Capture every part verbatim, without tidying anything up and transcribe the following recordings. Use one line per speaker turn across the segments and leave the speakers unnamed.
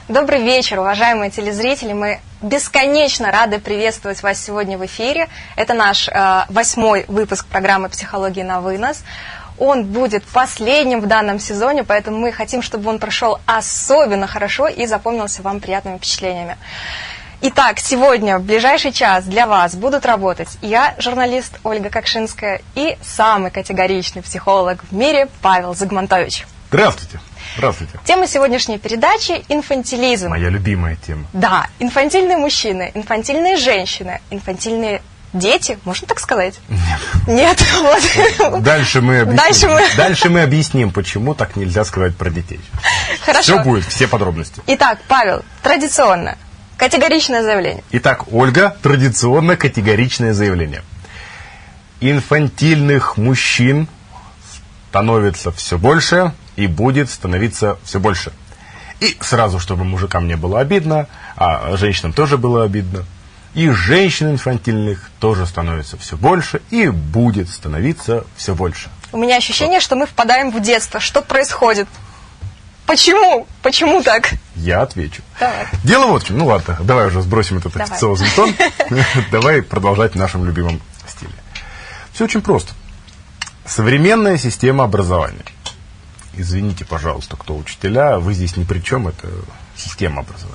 Добрый вечер, уважаемые телезрители. Мы бесконечно рады приветствовать вас сегодня в эфире. Это наш э, восьмой выпуск программы «Психология на вынос». Он будет последним в данном сезоне, поэтому мы хотим, чтобы он прошел особенно хорошо и запомнился вам приятными впечатлениями. Итак, сегодня, в ближайший час для вас будут работать я, журналист Ольга Кокшинская, и самый категоричный психолог в мире Павел Загмантович.
Здравствуйте. Здравствуйте.
Тема сегодняшней передачи – инфантилизм.
Моя любимая тема.
Да, инфантильные мужчины, инфантильные женщины, инфантильные дети, можно так сказать?
Нет.
Нет, вот.
Дальше мы объясним,
Дальше мы...
Дальше мы объясним, почему так нельзя сказать про детей.
Хорошо.
Все будет, все подробности.
Итак, Павел, традиционно, категоричное заявление.
Итак, Ольга, традиционно категоричное заявление. Инфантильных мужчин становится все больше и будет становиться все больше. И сразу, чтобы мужикам не было обидно, а женщинам тоже было обидно, и женщин инфантильных тоже становится все больше и будет становиться все больше.
У меня ощущение, что мы впадаем в детство. Что происходит? Почему? Почему так?
Я отвечу.
Давай.
Дело вот в чем. Ну ладно, давай уже сбросим этот официозный тон. Давай продолжать в нашем любимом стиле. Все очень просто. Современная система образования. Извините, пожалуйста, кто учителя, вы здесь ни при чем, это система образования.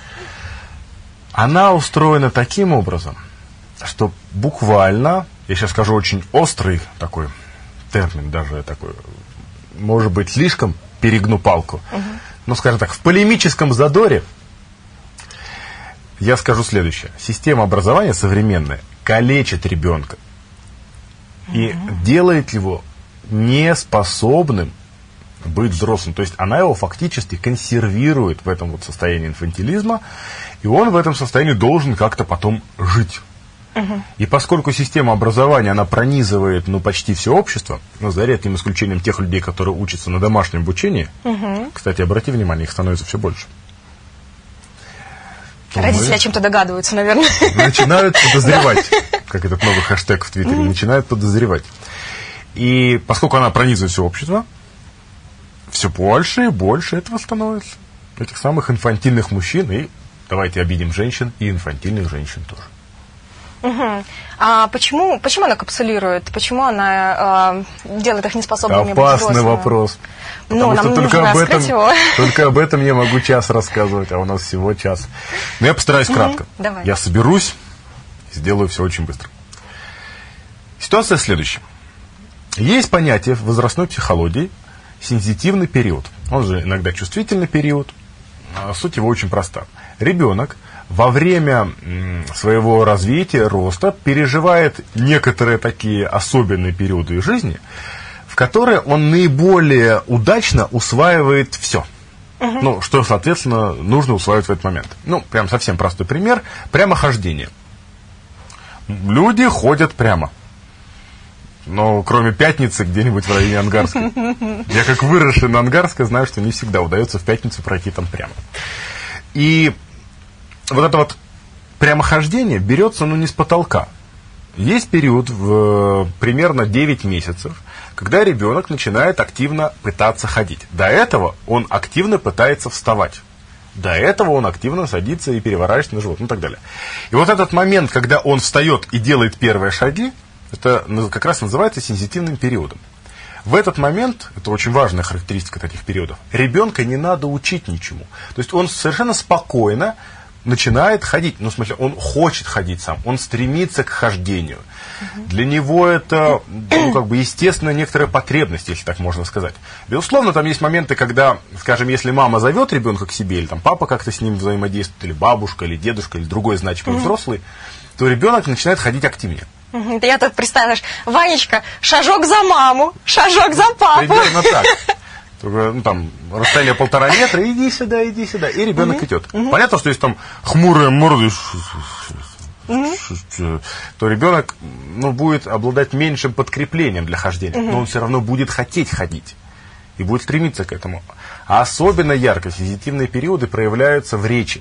Она устроена таким образом, что буквально, я сейчас скажу очень острый такой термин, даже такой, может быть, слишком перегну палку, угу. но, скажем так, в полемическом задоре я скажу следующее. Система образования современная калечит ребенка и угу. делает его неспособным быть взрослым. То есть она его фактически консервирует в этом вот состоянии инфантилизма, и он в этом состоянии должен как-то потом жить. Uh-huh. И поскольку система образования, она пронизывает ну, почти все общество, ну, за редким исключением тех людей, которые учатся на домашнем обучении, uh-huh. кстати, обрати внимание, их становится все больше.
Родители о чем-то догадываются, наверное.
Начинают подозревать, как этот новый хэштег в Твиттере, uh-huh. начинают подозревать. И поскольку она пронизывает все общество, все больше и больше этого становится. Этих самых инфантильных мужчин, и давайте обидим женщин, и инфантильных женщин тоже.
Угу. А почему, почему она капсулирует? Почему она э, делает их неспособными быть взрослыми?
Опасный вопрос.
Ну, нам
что
нужно
только об этом,
его.
Только об этом я могу час рассказывать, а у нас всего час. Но я постараюсь угу. кратко.
Давай.
Я соберусь, сделаю все очень быстро. Ситуация следующая. Есть понятие в возрастной психологии сенситивный период. Он же иногда чувствительный период. Суть его очень проста. Ребенок во время своего развития, роста, переживает некоторые такие особенные периоды жизни, в которые он наиболее удачно усваивает все. Uh-huh. Ну, что, соответственно, нужно усваивать в этот момент. Ну, прям совсем простой пример. Прямохождение. Люди ходят прямо. Но кроме пятницы, где-нибудь в районе Ангарской. Я как выросший на Ангарской знаю, что не всегда удается в пятницу пройти там прямо. И вот это вот прямохождение берется, ну, не с потолка. Есть период в примерно девять месяцев, когда ребенок начинает активно пытаться ходить. До этого он активно пытается вставать. До этого он активно садится и переворачивается на живот, ну и так далее. И вот этот момент, когда он встает и делает первые шаги, это как раз называется сенситивным периодом. В этот момент, это очень важная характеристика таких периодов, ребенка не надо учить ничему. То есть он совершенно спокойно начинает ходить. Ну, в смысле, он хочет ходить сам, он стремится к хождению. Uh-huh. Для него это, ну, как бы, естественно, некоторая потребность, если так можно сказать. Безусловно, там есть моменты, когда, скажем, если мама зовет ребенка к себе, или там папа как-то с ним взаимодействует, или бабушка, или дедушка, или другой значимый uh-huh. взрослый, то ребенок начинает ходить активнее.
Да я тут представляешь, Ванечка, шажок за маму, шажок за папу.
Примерно так. Ну, там, расстояние полтора метра, иди сюда, иди сюда, и ребенок uh-huh. идет. Uh-huh. Понятно, что если там хмурые морды, uh-huh. то ребенок, ну, будет обладать меньшим подкреплением для хождения, uh-huh. но он все равно будет хотеть ходить и будет стремиться к этому. А особенно ярко сенситивные периоды проявляются в речи.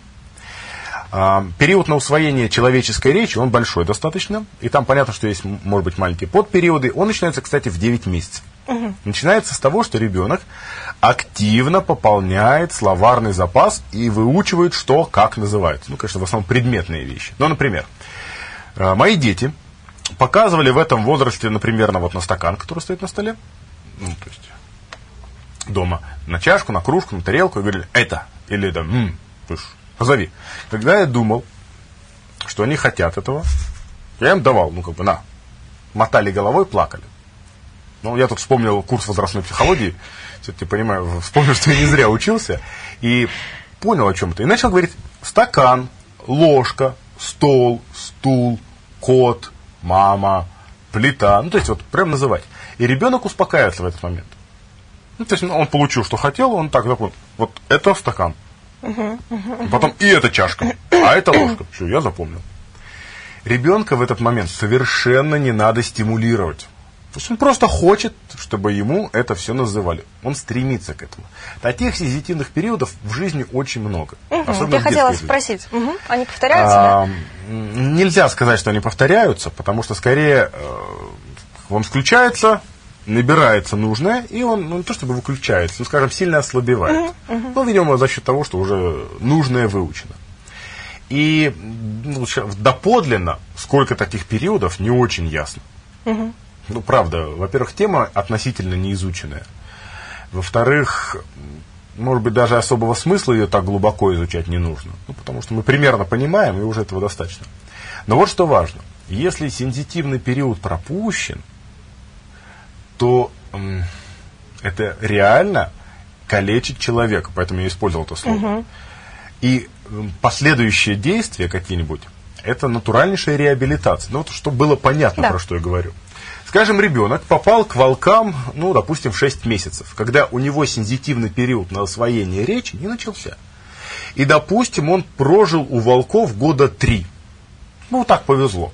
Период на усвоение человеческой речи, он большой достаточно, и там понятно, что есть, может быть, маленькие подпериоды. Он начинается, кстати, в девять месяцев. Угу. Начинается с того, что ребенок активно пополняет словарный запас и выучивает, что, как называется. Ну, конечно, в основном предметные вещи. Ну, например, мои дети показывали в этом возрасте, например, на, вот, на стакан, который стоит на столе, ну, то есть дома, на чашку, на кружку, на тарелку, и говорили «это» или там «м», позови. Когда я думал, что они хотят этого, я им давал, ну, как бы, на, мотали головой, плакали. Ну, я тут вспомнил курс возрастной психологии, все-таки понимаю, вспомнил, что я не зря учился, и понял о чем-то. И начал говорить стакан, ложка, стол, стул, кот, мама, плита. Ну, то есть, вот, прям называть. И ребенок успокаивается в этот момент. Ну, то есть, он получил, что хотел, он так запомнил. Вот это стакан. Uh-huh, uh-huh. Потом и эта чашка, а это ложка. Все, я запомнил. Ребенка в этот момент совершенно не надо стимулировать. То есть он просто хочет, чтобы ему это все называли. Он стремится к этому. Таких сензитивных периодов в жизни очень много.
Угу, я хотела спросить, угу. Они повторяются? А,
да? Нельзя сказать, что они повторяются, потому что скорее он включается, набирается нужное, и он, ну, не то чтобы выключается, ну, скажем, сильно ослабевает. Угу, угу. Ну, видимо, за счет того, что уже нужное выучено. И ну, доподлинно, сколько таких периодов, не очень ясно. Угу. Ну, правда, во-первых, тема относительно неизученная. Во-вторых, может быть, даже особого смысла ее так глубоко изучать не нужно. Ну, потому что мы примерно понимаем, и уже этого достаточно. Но вот что важно. Если сензитивный период пропущен, то м, это реально калечит человека. Поэтому я использовал это слово. Угу. И м, последующие действия какие-нибудь, это натуральнейшая реабилитация. Ну, вот чтобы было понятно, да. Про что я говорю. Скажем, ребенок попал к волкам, ну, допустим, в шесть месяцев, когда у него сензитивный период на освоение речи не начался. И, допустим, он прожил у волков года три. Ну, так повезло.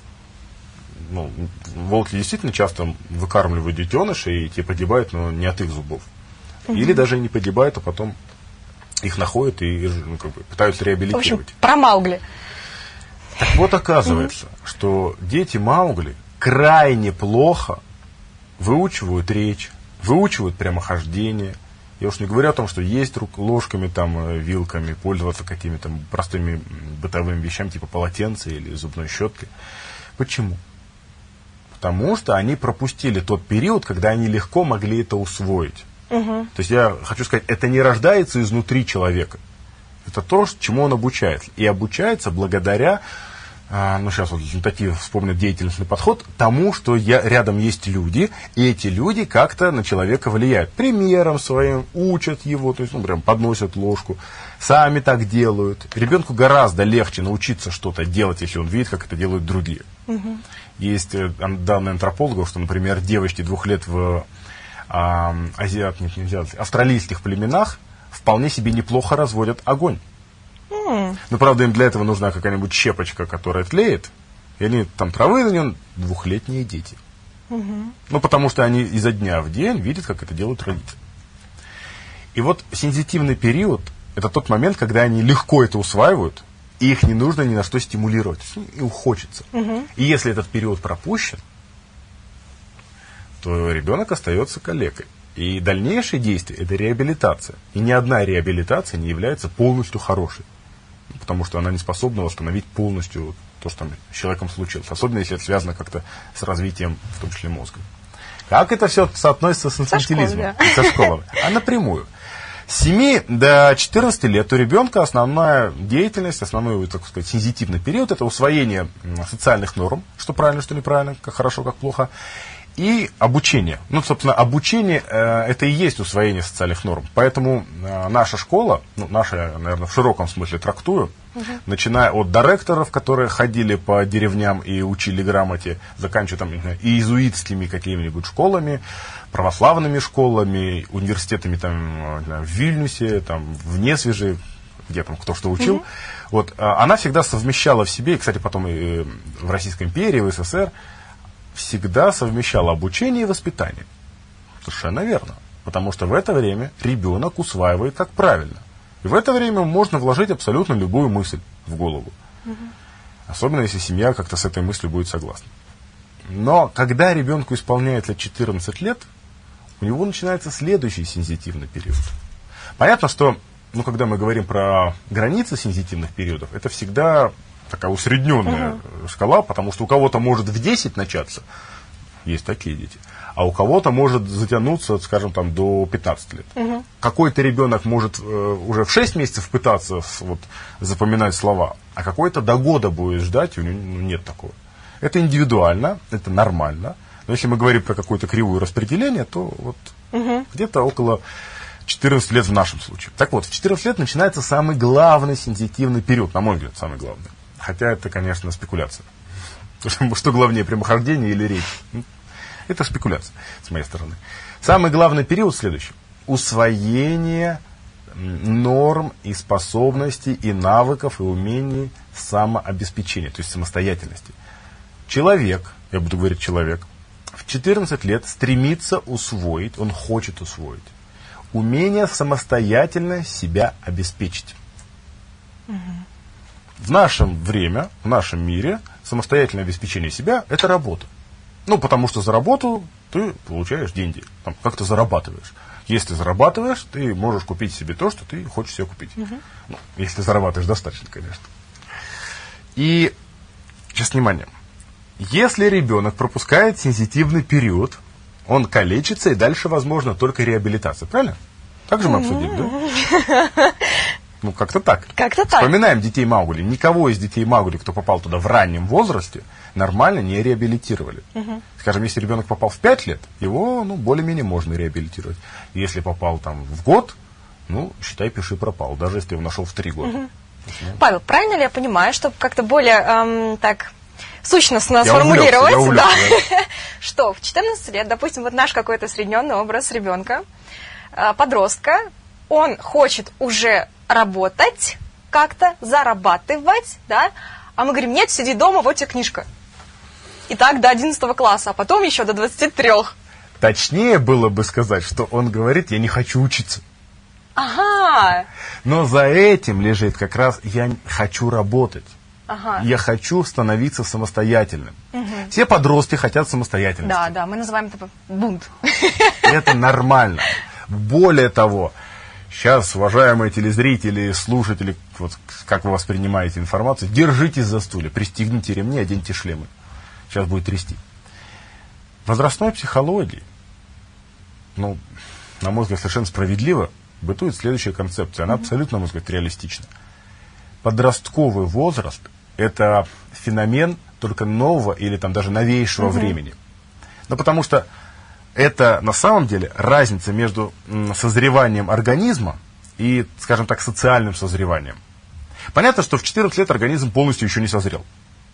Ну, волки действительно часто выкармливают детенышей, и те погибают, но не от их зубов. Угу. Или даже не погибают, а потом их находят и ну, как бы, пытаются реабилитировать.
В общем, про Маугли.
Так вот, оказывается, угу. что дети Маугли крайне плохо выучивают речь, выучивают прямохождение. Я уж не говорю о том, что есть рук, ложками, там, вилками, пользоваться какими-то простыми бытовыми вещами, типа полотенца или зубной щетки. Почему? Потому что они пропустили тот период, когда они легко могли это усвоить. Угу. То есть я хочу сказать, это не рождается изнутри человека. Это то, чему он обучается. И обучается благодаря... ну, сейчас вот Татьяна вспомнит деятельностный подход, тому, что я, рядом есть люди, и эти люди как-то на человека влияют. Примером своим учат его, то есть, ну, прям подносят ложку, сами так делают. Ребенку гораздо легче научиться что-то делать, если он видит, как это делают другие. Угу. Есть данные антропологов, что, например, девочки двух лет в а, азиат, нет, не азиат, австралийских племенах вполне себе неплохо разводят огонь. Но, правда, им для этого нужна какая-нибудь щепочка, которая тлеет, и они там травы на нем, двухлетние дети. Угу. Ну, потому что они изо дня в день видят, как это делают родители. И вот сензитивный период – это тот момент, когда они легко это усваивают, и их не нужно ни на что стимулировать. Им хочется. Угу. И если этот период пропущен, то ребенок остается калекой. И дальнейшие действия – это реабилитация. И ни одна реабилитация не является полностью хорошей. Потому что она не способна восстановить полностью то, что там с человеком случилось. Особенно, если это связано как-то с развитием, в том числе мозга. Как это все соотносится с инфантилизмом? Со,
да.
со школами? А напрямую. С семи до четырнадцати лет у ребенка основная деятельность, основной, так сказать, сензитивный период – это усвоение социальных норм, что правильно, что неправильно, как хорошо, как плохо, и обучение. Ну, собственно, обучение э, – это и есть усвоение социальных норм. Поэтому э, наша школа, ну, наша, наверное, в широком смысле трактую, угу. начиная от директоров, которые ходили по деревням и учили грамоте, заканчивая там, знаю, иезуитскими какими-нибудь школами, православными школами, университетами там, знаю, в Вильнюсе, там, в Несвеже, где там кто что учил. Угу. Вот, э, она всегда совмещала в себе, и, кстати, потом и в Российской империи, в СССР, всегда совмещала обучение и воспитание. Совершенно верно. Потому что в это время ребенок усваивает как правильно. И в это время можно вложить абсолютно любую мысль в голову. Угу. Особенно, если семья как-то с этой мыслью будет согласна. Но когда ребенку исполняется четырнадцать лет, у него начинается следующий сензитивный период. Понятно, что, ну, когда мы говорим про границы сензитивных периодов, это всегда такая усредненная uh-huh. шкала, потому что у кого-то может в десять начаться, есть такие дети, а у кого-то может затянуться, скажем, там, до пятнадцати лет. Uh-huh. Какой-то ребенок может э, уже в шесть месяцев пытаться вот, запоминать слова, а какой-то до года будет ждать, и у него ну, нет такого. Это индивидуально, это нормально. Но если мы говорим про какое-то кривое распределение, то вот uh-huh. где-то около четырнадцати лет в нашем случае. Так вот, в четырнадцать лет начинается самый главный сензитивный период, на мой взгляд, самый главный. Хотя это, конечно, спекуляция. Что главнее, прямохождение или речь? Это спекуляция с моей стороны. Самый главный период следующий. Усвоение норм и способностей, и навыков, и умений самообеспечения, то есть самостоятельности. Человек, я буду говорить человек, в четырнадцать лет стремится усвоить, он хочет усвоить, умение самостоятельно себя обеспечить. Угу. В нашем время, в нашем мире самостоятельное обеспечение себя – это работа. Ну, потому что за работу ты получаешь деньги, там, как ты зарабатываешь. Если ты зарабатываешь, ты можешь купить себе то, что ты хочешь себе купить. Угу. Ну, если ты зарабатываешь достаточно, конечно. И, сейчас внимание, если ребенок пропускает сензитивный период, он калечится, и дальше, возможно, только реабилитация. Правильно? Так же мы обсудили, да? Ну, как-то так.
Как-то так.
Вспоминаем детей Маугли. Никого из детей Маугли, кто попал туда в раннем возрасте, нормально не реабилитировали. Угу. Скажем, если ребенок попал в пять лет, его, ну, более-менее можно реабилитировать. Если попал там в год, ну, считай, пиши пропал, даже если его нашел в три года. Угу. Ну.
Павел, правильно ли я понимаю, чтобы как-то более эм, так сущностно сформулировать,
увлекся,
да,
да.
что в четырнадцать лет, допустим, вот наш какой-то усредненный образ ребенка, э, подростка, он хочет уже работать, как-то зарабатывать, да, а мы говорим, нет, сиди дома, вот тебе книжка. И так до одиннадцатого класса, а потом еще до двадцати трёх.
Точнее было бы сказать, что он говорит, я не хочу учиться.
Ага.
Но за этим лежит как раз, я хочу работать.
Ага.
Я хочу становиться самостоятельным.
Угу.
Все подростки хотят самостоятельности.
Да, да, мы называем это бунт.
Это нормально. Более того, сейчас, уважаемые телезрители, слушатели, вот как вы воспринимаете информацию, держитесь за стулья, пристегните ремни, оденьте шлемы. Сейчас будет трясти. В возрастной психологии, ну, на мой взгляд, совершенно справедливо бытует следующая концепция. Она mm-hmm. абсолютно, на мой взгляд, реалистична. Подростковый возраст – это феномен только нового или там даже новейшего mm-hmm. времени. Ну, потому что это на самом деле разница между созреванием организма и, скажем так, социальным созреванием. Понятно, что в четырнадцать лет организм полностью еще не созрел.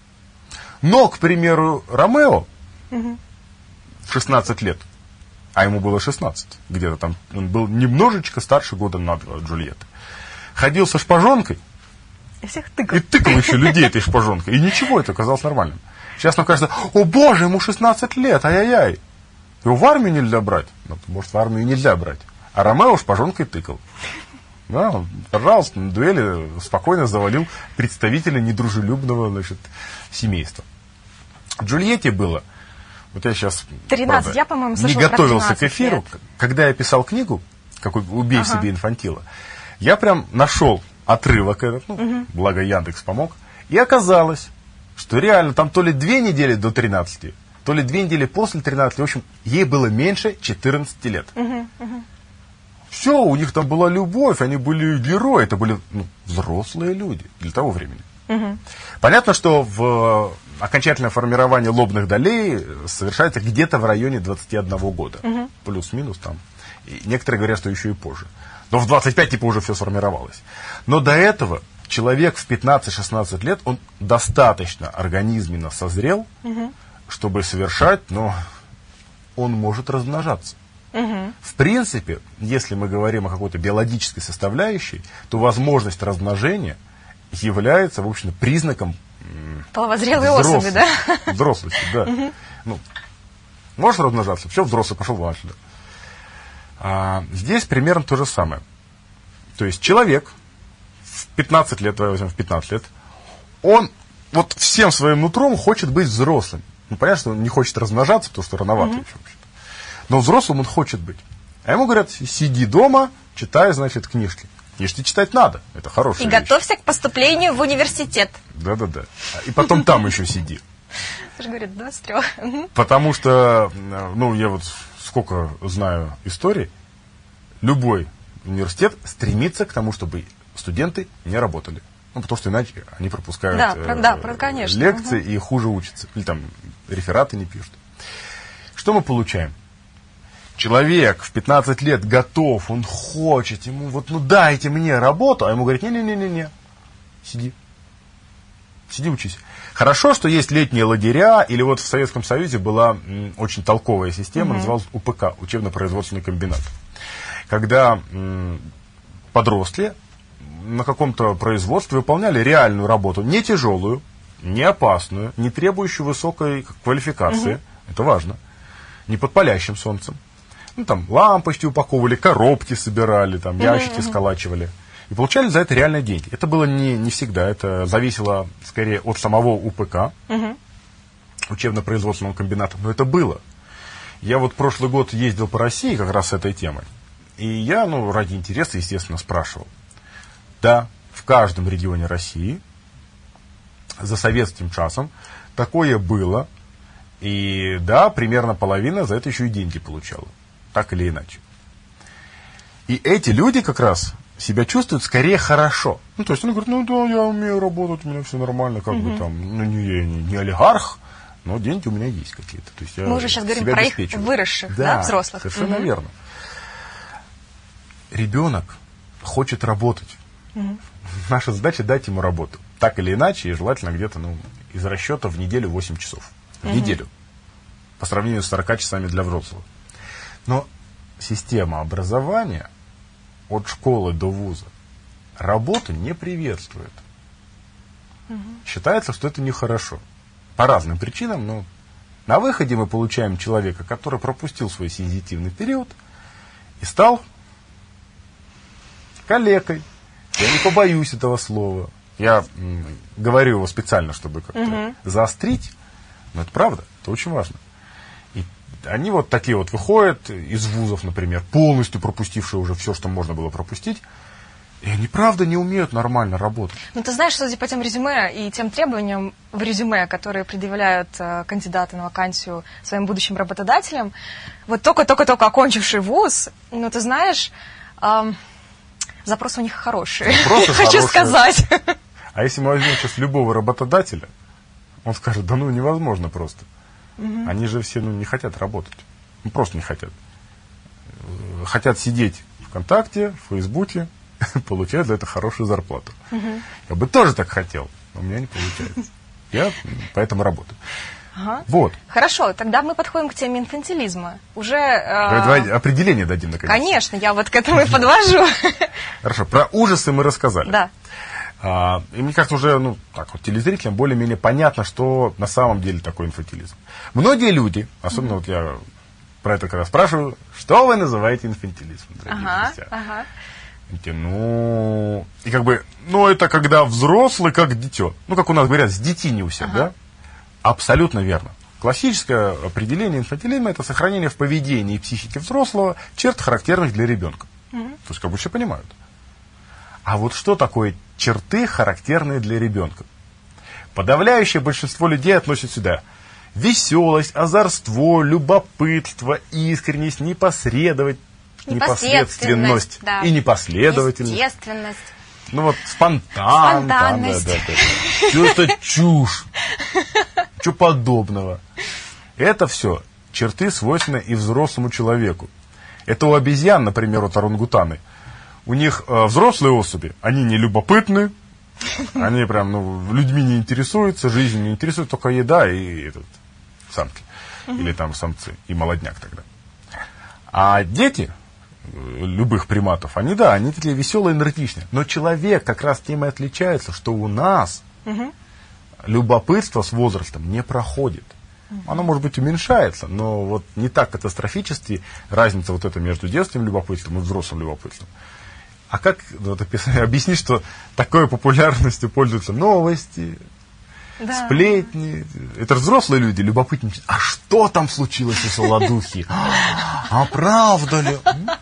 Но, к примеру, Ромео угу. в шестнадцать лет, а ему было шестнадцать, где-то там, он был немножечко старше года на два от Джульетты, ходил со шпажонкой
и, всех тыкал.
и тыкал еще людей этой шпажонкой. И ничего, это казалось нормальным. Сейчас нам кажется, о боже, ему шестнадцать лет, ай-яй-яй. Его в армию нельзя брать. Ну, может, в армию нельзя брать. А Ромео шпажонкой тыкал. Да, он, пожалуйста, на дуэли спокойно завалил представителя недружелюбного, значит, семейства. Джульетте было, вот я сейчас
тринадцать,
правда,
я, по-моему,
не готовился к эфиру,
лет.
Когда я писал книгу, какой «Убей
ага.
себе инфантила», я прям нашел отрывок этот, ну, угу. благо Яндекс помог, и оказалось, что реально там то ли две недели до тринадцати, то ли две недели после тринадцати, в общем, ей было меньше четырнадцати лет. Угу, угу. Все, у них там была любовь, они были герои, это были ну, взрослые люди для того времени. Угу. Понятно, что в окончательное формирование лобных долей совершается где-то в районе двадцати одного года. Угу. Плюс-минус там. И некоторые говорят, что еще и позже. Но в двадцать пять типа уже все сформировалось. Но до этого человек в пятнадцать-шестнадцать лет, он достаточно организменно созрел, угу. чтобы совершать, но он может размножаться. Угу. В принципе, если мы говорим о какой-то биологической составляющей, то возможность размножения является, в общем, признаком
половозрелой особи, да?
Взрослости, да. Угу. Ну, можешь размножаться? Все, взрослый, пошел вон отсюда. А, здесь примерно то же самое. То есть человек в пятнадцать лет, давай возьмем в пятнадцать лет, он вот всем своим нутром хочет быть взрослым. Ну, понятно, что он не хочет размножаться, потому что рановато угу. еще вообще-то. Но взрослым он хочет быть. А ему говорят, сиди дома, читай, значит, книжки. Книжки читать надо, это хорошая
И
вещь.
готовься к поступлению в университет.
Да-да-да. И потом там еще сиди.
Ты же говорит, двадцать три.
Потому что, ну, я вот сколько знаю историй, любой университет стремится к тому, чтобы студенты не работали. Ну, потому что иначе они пропускают
да,
э,
про, да, про, конечно.
лекции
угу.
и хуже учатся. Или там рефераты не пишут. Что мы получаем? Человек в пятнадцать лет готов, он хочет, ему вот, ну дайте мне работу, а ему говорят, не-не-не-не, сиди, сиди учись. Хорошо, что есть летние лагеря, или вот в Советском Союзе была м, очень толковая система, mm-hmm. называлась У П К, учебно-производственный комбинат. Когда м, подросли на каком-то производстве выполняли реальную работу, не тяжелую, не опасную, не требующую высокой квалификации, mm-hmm. это важно, не под палящим солнцем. Ну, там, лампочки упаковывали, коробки собирали, там, ящики uh-huh, uh-huh. сколачивали. И получали за это реальные деньги. Это было не, не всегда. Это зависело, скорее, от самого У П К, uh-huh. учебно-производственного комбината. Но это было. Я вот прошлый год ездил по России как раз с этой темой. И я, ну, ради интереса, естественно, спрашивал. Да, в каждом регионе России за советским часом такое было. И да, примерно половина за это еще и деньги получала. Так или иначе. И эти люди как раз себя чувствуют скорее хорошо. Ну, то есть он говорит, ну да, я умею работать, у меня все нормально, как угу. бы там, ну, не, я не, не олигарх, но деньги у меня есть какие-то. То есть я
Мы уже сейчас говорим про их выросших, да, да, взрослых.
Совершенно угу. верно. Ребенок хочет работать. Угу. Наша задача дать ему работу. Так или иначе, и желательно где-то, ну, из расчета в неделю восемь часов. В угу. неделю. По сравнению с сорока часами для взрослого. Но система образования от школы до вуза работу не приветствует. Угу. Считается, что это нехорошо. По разным причинам, но на выходе мы получаем человека, который пропустил свой сензитивный период и стал калекой. Я не побоюсь этого слова. Я м, говорю его специально, чтобы как-то угу. заострить. Но это правда, это очень важно. Они вот такие вот выходят из вузов, например, полностью пропустившие уже все, что можно было пропустить, и они, правда, не умеют нормально работать.
Ну, ты знаешь, судя по тем резюме и тем требованиям в резюме, которые предъявляют э, кандидаты на вакансию своим будущим работодателям, вот только-только-только окончивший вуз, ну, ты знаешь, э, запросы у них хорошие, хочу сказать.
А если мы возьмем сейчас любого работодателя, он скажет, да ну, невозможно просто. Угу. Они же все ну, не хотят работать. Ну, просто не хотят. Хотят сидеть ВКонтакте, в Фейсбуке, получают за это хорошую зарплату. Угу. Я бы тоже так хотел, но у меня не получается. Я поэтому работаю.
Ага.
Вот.
Хорошо, тогда мы подходим к теме инфантилизма. Уже,
э... Давай определение дадим, наконец.
Конечно, я вот к этому и подвожу.
Хорошо, про ужасы мы рассказали.
Да.
А, и мне кажется, уже ну, так вот, телезрителям более-менее понятно, что на самом деле такой инфантилизм. Многие люди, особенно mm-hmm. вот я про это когда спрашиваю, что вы называете инфантилизмом, дорогие
ага,
друзья?
Ага.
И, ну, и как бы, ну, это когда взрослый как дитё. Ну, как у нас говорят, с детинился, ага. да? Абсолютно верно. Классическое определение инфантилизма – это сохранение в поведении и психике взрослого черт, характерных для ребенка. Mm-hmm. То есть, как бы все понимают. А вот что такое черты, характерные для ребенка? Подавляющее большинство людей относят сюда веселость, озорство, любопытство, искренность, непосредовательность, непосредственность
да.
и непоследовательность.
Естественность.
Ну вот спонтан,
спонтанность.
Там, да, да, да. Что-то чушь. Чего подобного. Это все черты, свойственные и взрослому человеку. Это у обезьян, например, вот орангутаны. У них э, взрослые особи, они не любопытны, они прям ну, людьми не интересуются, жизнью не интересует, только еда и этот, самки. Или там самцы, и молодняк тогда. А дети любых приматов, они, да, они такие веселые, энергичные. Но человек как раз тем и отличается, что у нас угу. любопытство с возрастом не проходит. Угу. Оно, может быть, уменьшается, но вот не так катастрофически разница вот эта между детским любопытством и взрослым любопытством. А как вот, объяснить, что такой популярностью пользуются новости, да. сплетни? Это взрослые люди любопытничают. А что там случилось у Солодухи? А правда ли?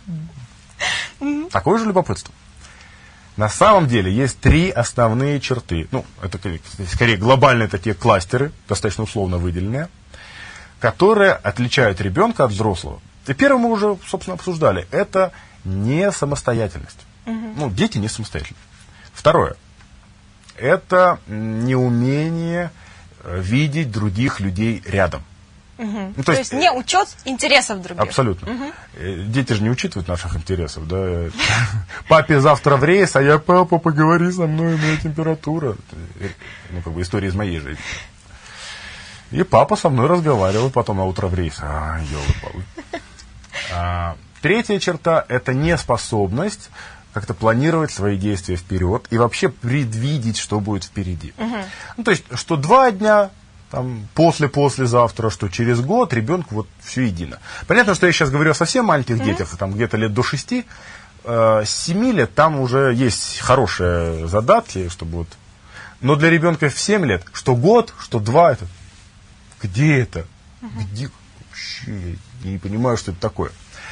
Такое же любопытство. На самом деле есть три основные черты. Ну, это скорее глобальные такие кластеры, достаточно условно выделенные, которые отличают ребенка от взрослого. И первое мы уже, собственно, обсуждали. Это не самостоятельность. Угу. Ну, дети не самостоятельны. Второе. Это неумение видеть других людей рядом.
Угу. Ну, то, то есть, есть не учет интересов других.
Абсолютно. Угу. Дети же не учитывают наших интересов. Да? Папе завтра в рейс, а я: папа, поговори со мной, у меня температура. Ну, как бы история из моей жизни. И папа со мной разговаривал потом на утро в рейс. А, ёлы-палы. А, третья черта – это неспособность как-то планировать свои действия вперед и вообще предвидеть, что будет впереди. Угу. Ну, то есть, что два дня... Там, после-послезавтра, что через год ребенку вот все едино. Понятно, что я сейчас говорю о совсем маленьких mm-hmm. детях, там где-то лет до шести, э, с семи лет там уже есть хорошие задатки, чтобы вот... Но для ребенка в семь лет, что год, что два, это... Где это? Mm-hmm. Где? Вообще, я не понимаю, что это такое.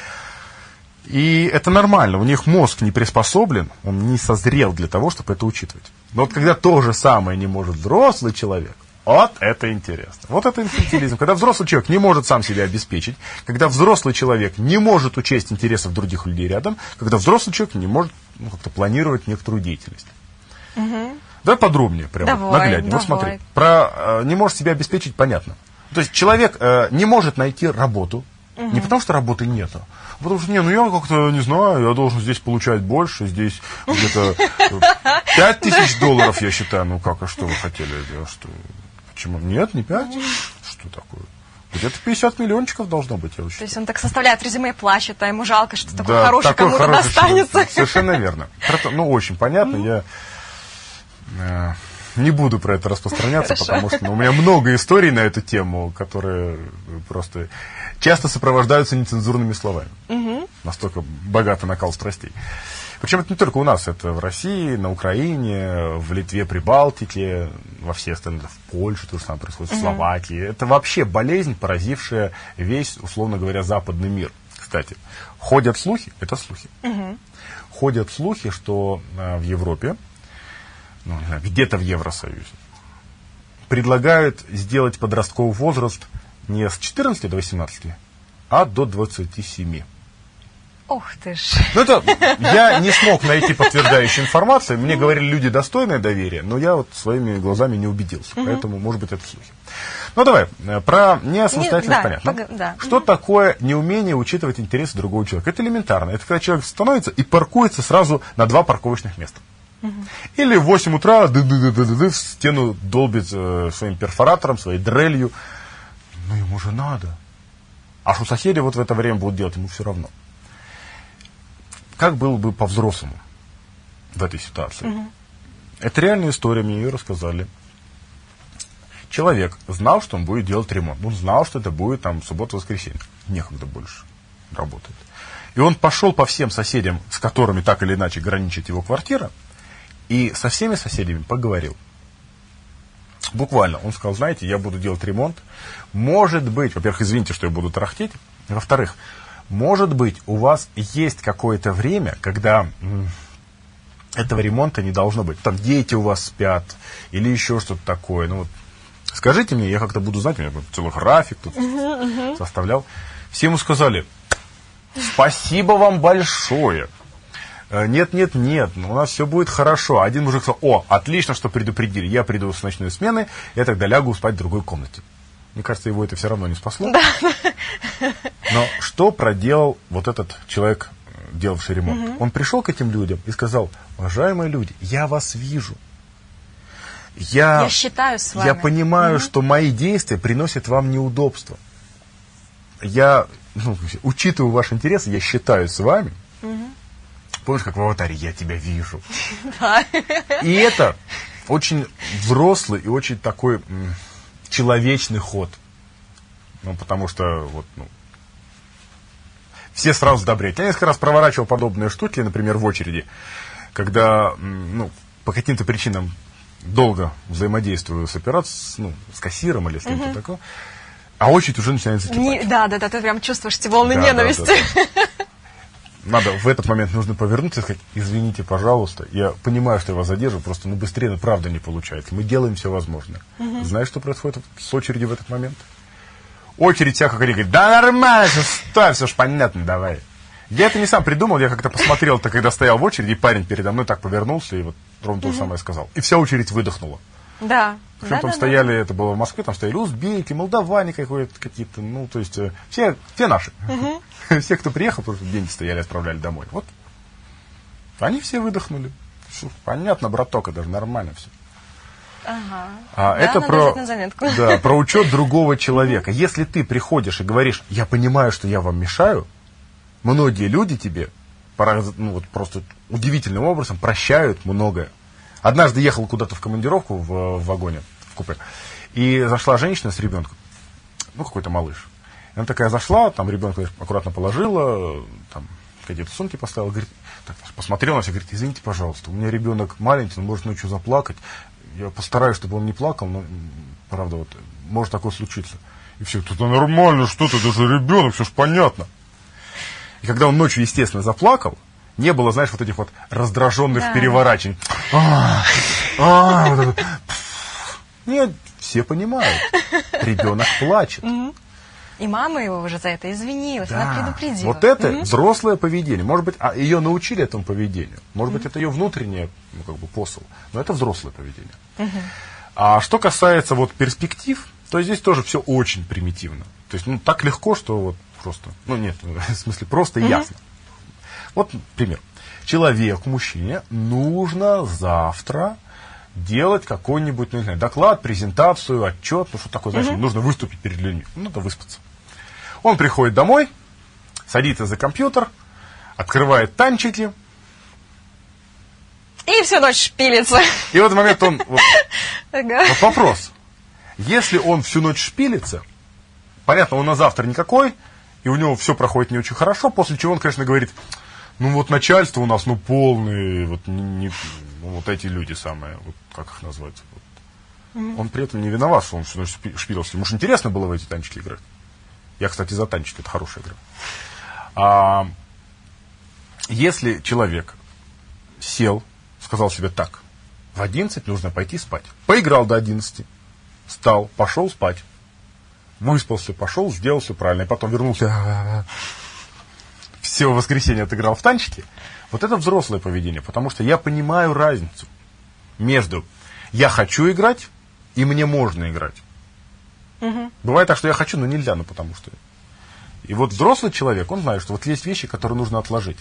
И это нормально, у них мозг не приспособлен, он не созрел для того, чтобы это учитывать. Но вот когда то же самое не может взрослый человек, вот это интересно. Вот это инфантилизм. Когда взрослый человек не может сам себя обеспечить, когда взрослый человек не может учесть интересов других людей рядом, когда взрослый человек не может ну, как-то планировать некоторую деятельность. Угу. Давай подробнее, прямо
давай,
нагляднее.
Давай.
Вот смотри, про э, не может себя обеспечить, понятно. То есть человек э, не может найти работу, угу. не потому что работы нету, а потому что, не, ну я как-то не знаю, я должен здесь получать больше, здесь где-то пять тысяч долларов, я считаю. Ну как, а что вы хотели? Что... Почему? Нет, не пять. Что такое? Где-то пятьдесят миллиончиков должно быть, я
учитываю. То есть он так составляет резюме и плачет, а ему жалко, что такой
да,
хороший
такой
кому-то
хороший
достанется.
Человек. Совершенно верно. Ну, очень понятно. Я э, не буду про это распространяться, Хорошо. потому что ну, у меня много историй на эту тему, которые просто часто сопровождаются нецензурными словами. Угу. Настолько богатый накал страстей. Причем это не только у нас, это в России, на Украине, в Литве, Прибалтике, во всех странах, в Польше то же самое происходит, в Словакии. Mm-hmm. Это вообще болезнь, поразившая весь, условно говоря, западный мир. Кстати, ходят слухи, это слухи, mm-hmm. ходят слухи, что а, в Европе, ну, где-то в Евросоюзе, предлагают сделать подростковый возраст не с четырнадцати до восемнадцати, а до двадцати семи.
Ох ты ж.
Ну, это я не смог найти подтверждающую информацию. Мне говорили люди достойное доверия, но я вот своими глазами не убедился. Угу. Поэтому, может быть, это слухи. Ну, давай, про несамостоятельность
не, да,
понятно.
Пог... Да.
Что угу. такое неумение учитывать интересы другого человека? Это элементарно. Это когда человек становится и паркуется сразу на два парковочных места. Угу. Или в восемь утра ды-ды-ды-ды-ды, в стену долбит э, своим перфоратором, своей дрелью. Ну, ему же надо. А что соседи вот в это время будут делать, ему все равно. Как было бы по-взрослому в этой ситуации? Угу. Это реальная история, мне ее рассказали. Человек знал, что он будет делать ремонт. Он знал, что это будет там суббота-воскресенье. Некогда больше работает. И он пошел по всем соседям, с которыми так или иначе граничит его квартира, и со всеми соседями поговорил. Буквально. Он сказал, знаете, я буду делать ремонт. Может быть, во-первых, извините, что я буду тарахтеть. Во-вторых, может быть, у вас есть какое-то время, когда м, этого ремонта не должно быть. Там дети у вас спят или еще что-то такое. Ну, вот, скажите мне, я как-то буду знать, у меня целый график тут uh-huh, uh-huh. составлял. Все ему сказали, спасибо вам большое. Нет, нет, нет, у нас все будет хорошо. Один мужик сказал, о, отлично, что предупредили. Я приду с ночной смены, я тогда лягу спать в другой комнате. Мне кажется, его это все равно не спасло. Да. Но что проделал вот этот человек, делавший ремонт? Угу. Он пришел к этим людям и сказал, уважаемые люди, я вас вижу. Я,
я считаю с вами.
Я понимаю, угу. что мои действия приносят вам неудобства. Я, ну, учитываю ваши интересы, я считаю с вами. Угу. Помнишь, как в «Аватаре» «Я тебя вижу». Да. И это очень взрослый и очень такой... человечный ход. Ну, потому что вот, ну, все сразу сдобрять. Я несколько раз проворачивал подобные штуки, например, в очереди, когда ну, по каким-то причинам долго взаимодействую с операцией, ну, с кассиром или с кем-то uh-huh. таким. А очередь уже начинает закипать.
Не, да, да, да, ты прям чувствуешь эти волны
да,
ненависти.
Да, да, да. Надо в этот момент нужно повернуться и сказать: извините, пожалуйста, я понимаю, что я вас задержу, просто ну быстрее, ну правда не получается. Мы делаем все возможное. Угу. Знаешь, что происходит с очередью в этот момент? Очередь вся как говорит: да нормально, все, стой, все ж понятно, давай. Я это не сам придумал, я как-то посмотрел, то когда стоял в очереди, и парень передо мной так повернулся и вот ровно то же самое сказал. И вся очередь выдохнула.
Да.
Причем
да,
там
да,
стояли,
да.
это было в Москве, там стояли узбеки, молдаване какие-то, ну, то есть, все, все наши. Угу. Все, кто приехал, просто деньги стояли, отправляли домой. Вот. Они все выдохнули. Все, понятно, браток, это же нормально все.
Ага.
А
да,
это про, да, про учет другого человека. Если ты приходишь и говоришь: я понимаю, что я вам мешаю, многие люди тебе ну, вот просто удивительным образом прощают многое. Однажды ехал куда-то в командировку в, в вагоне, в купе, и зашла женщина с ребенком, ну, какой-то малыш. И она такая зашла, там ребенка аккуратно положила, там какие-то сумки поставила, говорит, так, посмотрела на себя, говорит: извините, пожалуйста, у меня ребенок маленький, он может ночью заплакать, я постараюсь, чтобы он не плакал, но, правда, вот, может такое случиться. И все, это нормально, что ты, даже ребенок, все ж понятно. И когда он ночью, естественно, заплакал, не было, знаешь, вот этих вот раздраженных да. переворачиваний. Нет, все понимают. Ребенок плачет.
И мама его уже за это извинилась,
да.
она предупредила.
Вот это mm-hmm. взрослое поведение. Может быть, а ее научили этому поведению. Может mm-hmm. быть, это ее внутреннее, ну, как бы, посыл. Но это взрослое поведение. Mm-hmm. А что касается вот перспектив, то здесь тоже все очень примитивно. То есть, ну, так легко, что вот просто, ну, нет, в смысле, просто mm-hmm. ясно. Вот пример. Человеку, мужчине, нужно завтра делать какой-нибудь, ну, не знаю, доклад, презентацию, отчет, ну, что такое, знаешь, mm-hmm. нужно выступить перед людьми, ну, надо выспаться. Он приходит домой, садится за компьютер, открывает танчики.
И всю ночь шпилится.
И в этот момент он... Вот,
ага.
вот вопрос. Если он всю ночь шпилится, понятно, он на завтра никакой, и у него все проходит не очень хорошо, после чего он, конечно, говорит: ну, вот начальство у нас, ну, полные, вот, не, ну, вот эти люди самые, вот, как их назвать? Вот. Mm-hmm. Он при этом не виноват, что он всю ночь шпилился. Ему же интересно было в эти танчики играть. Я, кстати, за танчики, это хорошая игра. А, если человек сел, сказал себе: так, в одиннадцать нужно пойти спать. Поиграл до одиннадцати, встал, пошел спать. Выспался, пошел, сделал все правильно. И потом вернулся, все воскресенье отыграл в танчики. Вот это взрослое поведение. Потому что я понимаю разницу между я хочу играть и мне можно играть. Угу. Бывает так, что я хочу, но нельзя, ну потому что... И вот взрослый человек, он знает, что вот есть вещи, которые нужно отложить.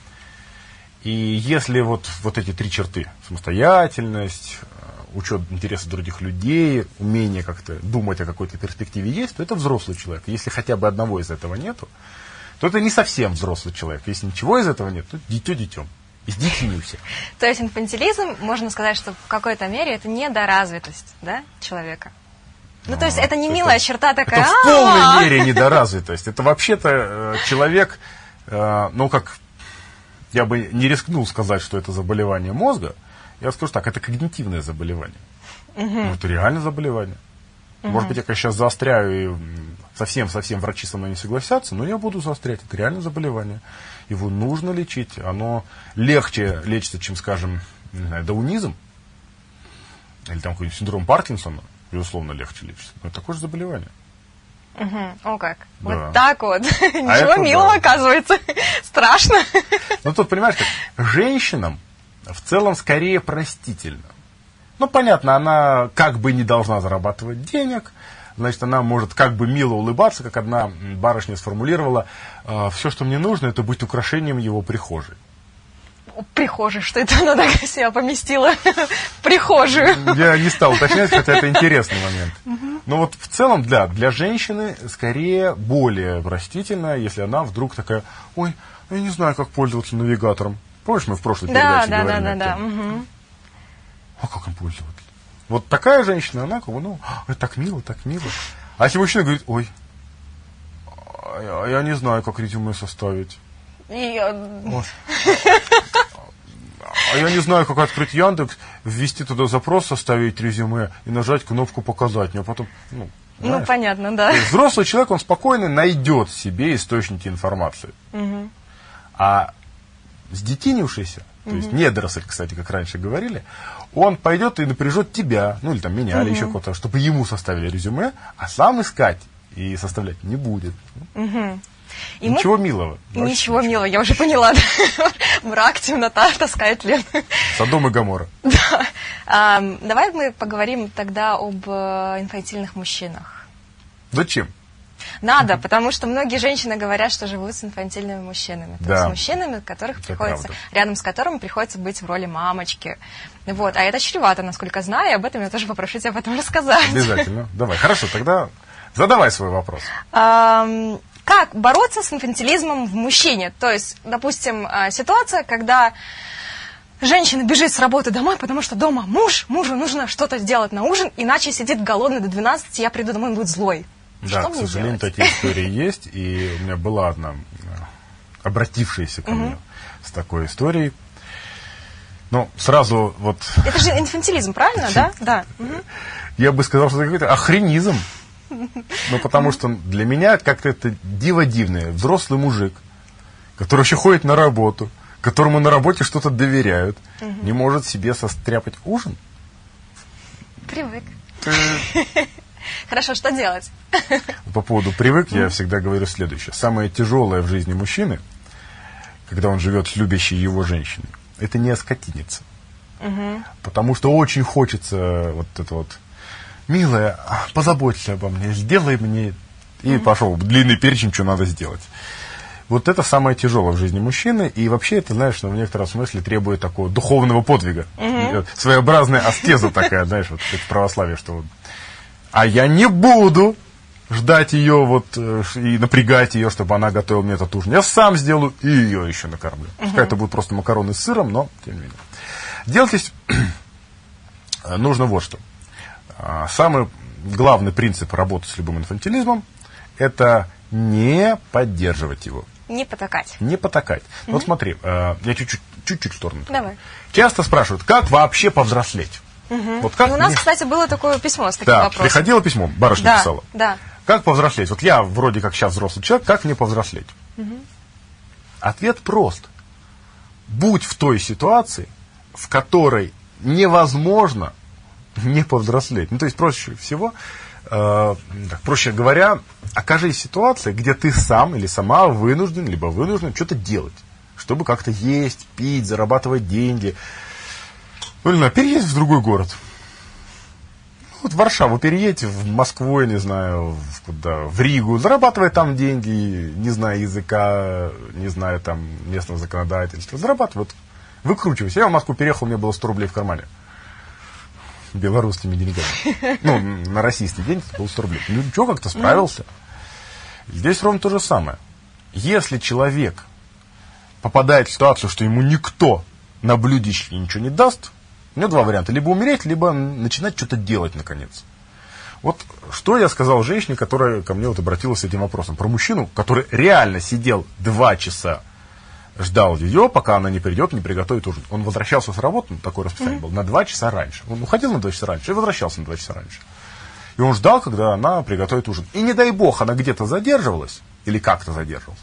И если вот, вот эти три черты, самостоятельность, учет интересов других людей, умение как-то думать о какой-то перспективе есть, то это взрослый человек. Если хотя бы одного из этого нету, то это не совсем взрослый человек. Если ничего из этого нет, то дитё детем. Из детей не все.
То есть инфантилизм, можно сказать, что в какой-то мере это недоразвитость, да, человека? Ну, то есть это не милая черта такая.
Это в полной мере недоразвитость. Это вообще-то человек, ну, как... Я бы не рискнул сказать, что это заболевание мозга. Я скажу так, это когнитивное заболевание. Угу. Ну, это реально заболевание. Угу. Может быть, я, конечно, сейчас заостряю, и совсем-совсем врачи со мной не согласятся, но я буду заострять. Это реально заболевание. Его нужно лечить. Оно легче лечится, чем, скажем, не знаю, даунизм. Или там какой-нибудь синдром Паркинсона. Безусловно, легче лечится. Но это такое же заболевание.
Угу. О как. Да. Вот так вот.
А
Ничего милого, да. Оказывается. Страшно.
Ну тут, понимаешь, как женщинам в целом скорее простительно. Ну, понятно, она как бы не должна зарабатывать денег, значит, она может как бы мило улыбаться, как одна барышня сформулировала: все, что мне нужно, это быть украшением его прихожей.
Прихожей, что это она так себя поместила? Прихожую.
Я не стал уточнять, хотя это интересный момент. Угу. Но вот в целом, да, для женщины скорее более простительно, если она вдруг такая: ой, я не знаю, как пользоваться навигатором. Помнишь, мы в прошлой передаче
да,
говорили?
Да, да, да, да. Угу.
А как им пользоваться? Вот такая женщина, она как бы, ну, это так мило, так мило. А если мужчина говорит: ой, я не знаю, как резюме составить.
Я...
А я не знаю, как открыть Яндекс, ввести туда запрос, составить резюме и нажать кнопку «Показать». А потом, ну,
Ну, понятно, да.
То есть взрослый человек, он спокойно найдет себе источники информации.
Угу.
А сдетинившийся, то угу. есть недоросль, кстати, как раньше говорили, он пойдет и напряжет тебя, ну или там меня, угу. или еще кого-то, чтобы ему составили резюме, а сам искать и составлять не будет.
Угу. И
ничего
мы...
милого.
Ничего, ничего милого, я уже поняла. Да. Мрак, темнота, таскает Лен.
Содом и Гоморра.
Да. А, давай мы поговорим тогда об э, инфантильных мужчинах.
Зачем?
Надо, потому что многие женщины говорят, что живут с инфантильными мужчинами. То
да.
есть мужчинами, которых приходится, рядом с которыми приходится быть в роли мамочки. Вот. А это чревато, насколько знаю, и об этом я тоже попрошу тебя об этом рассказать.
Обязательно. Давай, хорошо, тогда задавай свой вопрос.
А, как бороться с инфантилизмом в мужчине? То есть, допустим, ситуация, когда женщина бежит с работы домой, потому что дома муж, мужу нужно что-то сделать на ужин, иначе сидит голодный до двенадцати, я приду домой, он будет злой.
Да,
что
к сожалению,
делать?
такие истории есть, и у меня была одна обратившаяся ко мне угу. с такой историей. Ну, сразу вот...
Это же инфантилизм, правильно, да? Да.
Я бы сказал, что это какой-то охренизм. Ну, потому что для меня как-то это диво дивное. Взрослый мужик, который вообще ходит на работу, которому на работе что-то доверяют, угу. не может себе состряпать ужин.
Привык. Хорошо, что делать?
По поводу привык, я всегда говорю следующее. Самое тяжелое в жизни мужчины, когда он живет с любящей его женщиной, это не оскотиниться. Угу. Потому что очень хочется вот это вот, милая, позаботься обо мне, сделай мне, и угу. пошел длинный перечень, что надо сделать. Вот это самое тяжелое в жизни мужчины, и вообще это, знаешь, в некотором смысле требует такого духовного подвига. Угу. Своеобразная аскеза такая, знаешь, вот в православии, что... А я не буду ждать ее вот и напрягать ее, чтобы она готовила мне этот ужин. Я сам сделаю и ее еще накормлю. Uh-huh. Пускай это будут просто макароны с сыром, но тем не менее. Делать здесь нужно вот что. Самый главный принцип работы с любым инфантилизмом – это не поддерживать его.
Не потакать.
Не потакать. Uh-huh. Вот смотри, я чуть-чуть, чуть-чуть в сторону.
Давай.
Часто спрашивают, как вообще повзрослеть?
Угу.
Вот как
и у нас,
мне...
кстати, было такое письмо с таким
да,
вопросом.
Приходило письмо, барышня
да,
писала.
Да.
Как повзрослеть? Вот я вроде как сейчас взрослый человек, как мне повзрослеть? Угу. Ответ прост. Будь в той ситуации, в которой невозможно не повзрослеть. Ну, то есть, проще всего, э, так, проще говоря, окажись в ситуации, где ты сам или сама вынужден, либо вынужден что-то делать, чтобы как-то есть, пить, зарабатывать деньги. Ну, не знаю, переедь в другой город. Вот в Варшаву переедь, в Москву, я не знаю, в, куда, в Ригу, зарабатывай там деньги, не зная языка, не зная там местного законодательства. Зарабатывай, вот, выкручивайся. Я в Москву переехал, у меня было сто рублей в кармане. Белорусскими деньгами. Ну, на российские деньги было сто рублей. Ну, ничего, как-то справился. Здесь ровно то же самое. Если человек попадает в ситуацию, что ему никто на блюдечке ничего не даст, у него два варианта. Либо умереть, либо начинать что-то делать, наконец. Вот что я сказал женщине, которая ко мне вот обратилась с этим вопросом. Про мужчину, который реально сидел два часа, ждал ее, пока она не придет, не приготовит ужин. Он возвращался с работы, такое расписание mm-hmm. было, на два часа раньше. Он уходил на два часа раньше и возвращался на два часа раньше. И он ждал, когда она приготовит ужин. И не дай бог, она где-то задерживалась, или как-то задерживалась.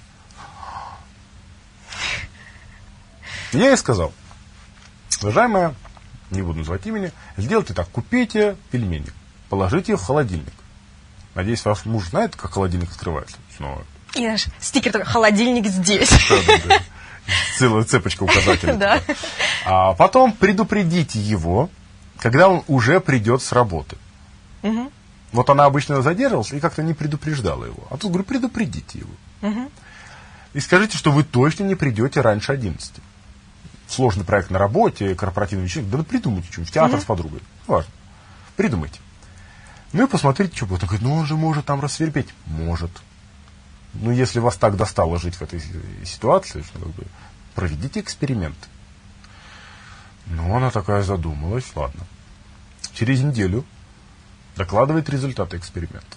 Я ей сказал, уважаемая, не буду называть имени, сделайте так, купите пельмени, положите их в холодильник. Надеюсь, ваш муж знает, как холодильник открывается. Снова.
И наш стикер такой, холодильник здесь.
Да, да, да. Целая цепочка указателей.
Да.
А потом предупредите его, когда он уже придет с работы.
Угу.
Вот она обычно задерживалась и как-то не предупреждала его. А тут говорю, предупредите его.
Угу.
И скажите, что вы точно не придете раньше одиннадцати. Сложный проект на работе, корпоративный вечеринок, да придумайте что-нибудь, в театр mm-hmm. с подругой. Важно. Придумайте. Ну и посмотрите, что будет. Он говорит, ну он же может там рассвербеть. Может. Ну, если вас так достало жить в этой ситуации, что, как бы, проведите эксперимент. Ну, она такая задумалась, ладно. Через неделю докладывает результаты эксперимента.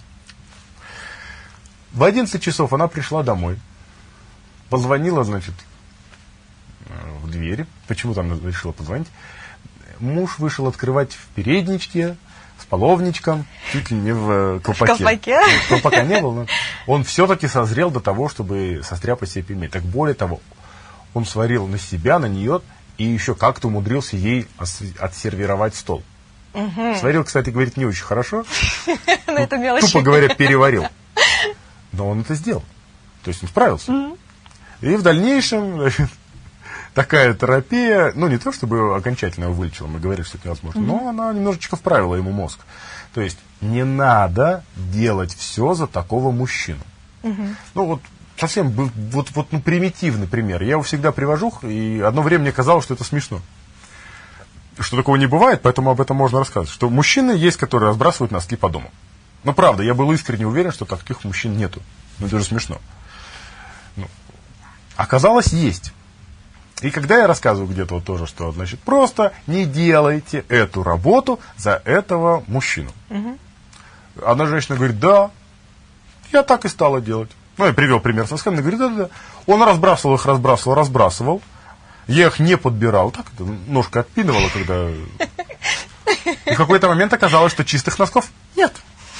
В одиннадцать часов она пришла домой, позвонила, значит, в двери. Почему там решила позвонить? Муж вышел открывать в передничке, с половничком, чуть ли не в колпаке.
В колпаке?
Колпака не было, но он все-таки созрел до того, чтобы состряпать себе пельмени. Так более того, он сварил на себя, на нее, и еще как-то умудрился ей отсервировать стол. Угу. Сварил, кстати, говорит, не очень хорошо.
Но это мелочи.
Тупо говоря, переварил. Но он это сделал. То есть он справился. И в дальнейшем, значит, такая терапия, ну, не то чтобы окончательно его вылечила, мы говорили, что это невозможно, mm-hmm. но она немножечко вправила ему мозг. То есть не надо делать все за такого мужчину. Mm-hmm. Ну, вот совсем вот, вот, вот, ну, примитивный пример. Я его всегда привожу, и одно время мне казалось, что это смешно. Что такого не бывает, поэтому об этом можно рассказывать. Что мужчины есть, которые разбрасывают носки по дому. Ну, правда, я был искренне уверен, что таких мужчин нету. Ну, это же смешно. Ну, оказалось, есть. И когда я рассказываю где-то вот тоже, что, значит, просто не делайте эту работу за этого мужчину. Угу. Одна женщина говорит, да, я так и стала делать. Ну, я привел пример с носками, она говорит, да-да-да. Он разбрасывал их, разбрасывал, разбрасывал. Я их не подбирал. Так, это ножка отпинывала, когда... И в какой-то момент оказалось, что чистых носков нет.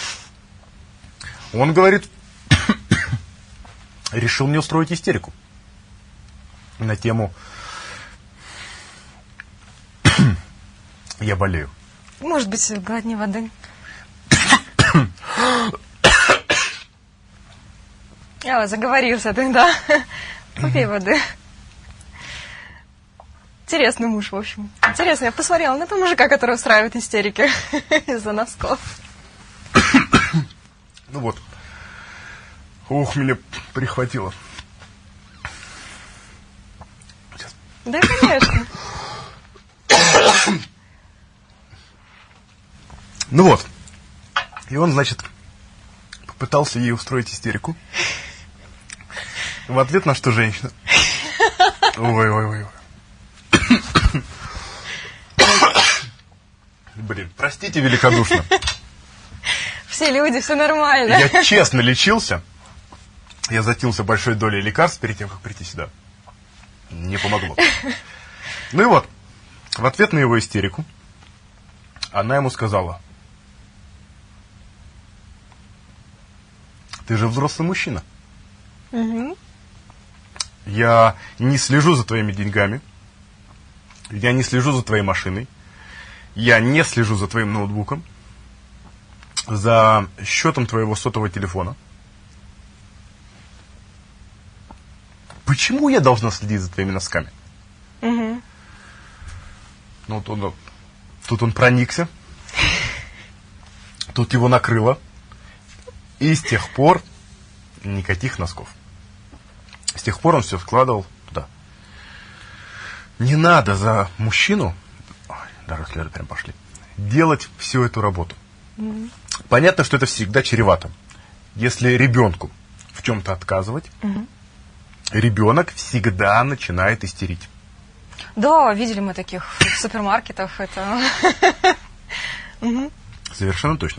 Он говорит, решил мне устроить истерику на тему «Я болею».
Может быть, глотни воды. Я заговорился ты, да? Попей воды. Интересный муж, в общем. Интересно, я посмотрела на этого мужика, который устраивает истерики из-за носков.
Ну вот. Ух, меня прихватило. Сейчас.
Да, конечно.
Ну вот. И он, значит, попытался ей устроить истерику. В ответ на что женщина. Ой-ой-ой. Блин, простите великодушно.
Все люди, все нормально.
Я честно лечился. Я затился большой долей лекарств перед тем, как прийти сюда. Не помогло. Ну и вот, в ответ на его истерику она ему сказала: ты же взрослый мужчина.
Угу.
Я не слежу за твоими деньгами. Я не слежу за твоей машиной. Я не слежу за твоим ноутбуком. За счетом твоего сотового телефона. Почему я должна следить за твоими носками?
Угу.
Ну, вот он, тут он проникся. Тут его накрыло. И с тех пор никаких носков. С тех пор он все складывал туда. Не надо за мужчину, ой, даже слезы прям пошли, делать всю эту работу. Mm-hmm. Понятно, что это всегда чревато. Если ребенку в чем-то отказывать, mm-hmm. ребенок всегда начинает истерить.
Да, видели мы таких в супермаркетах. Это...
Совершенно точно.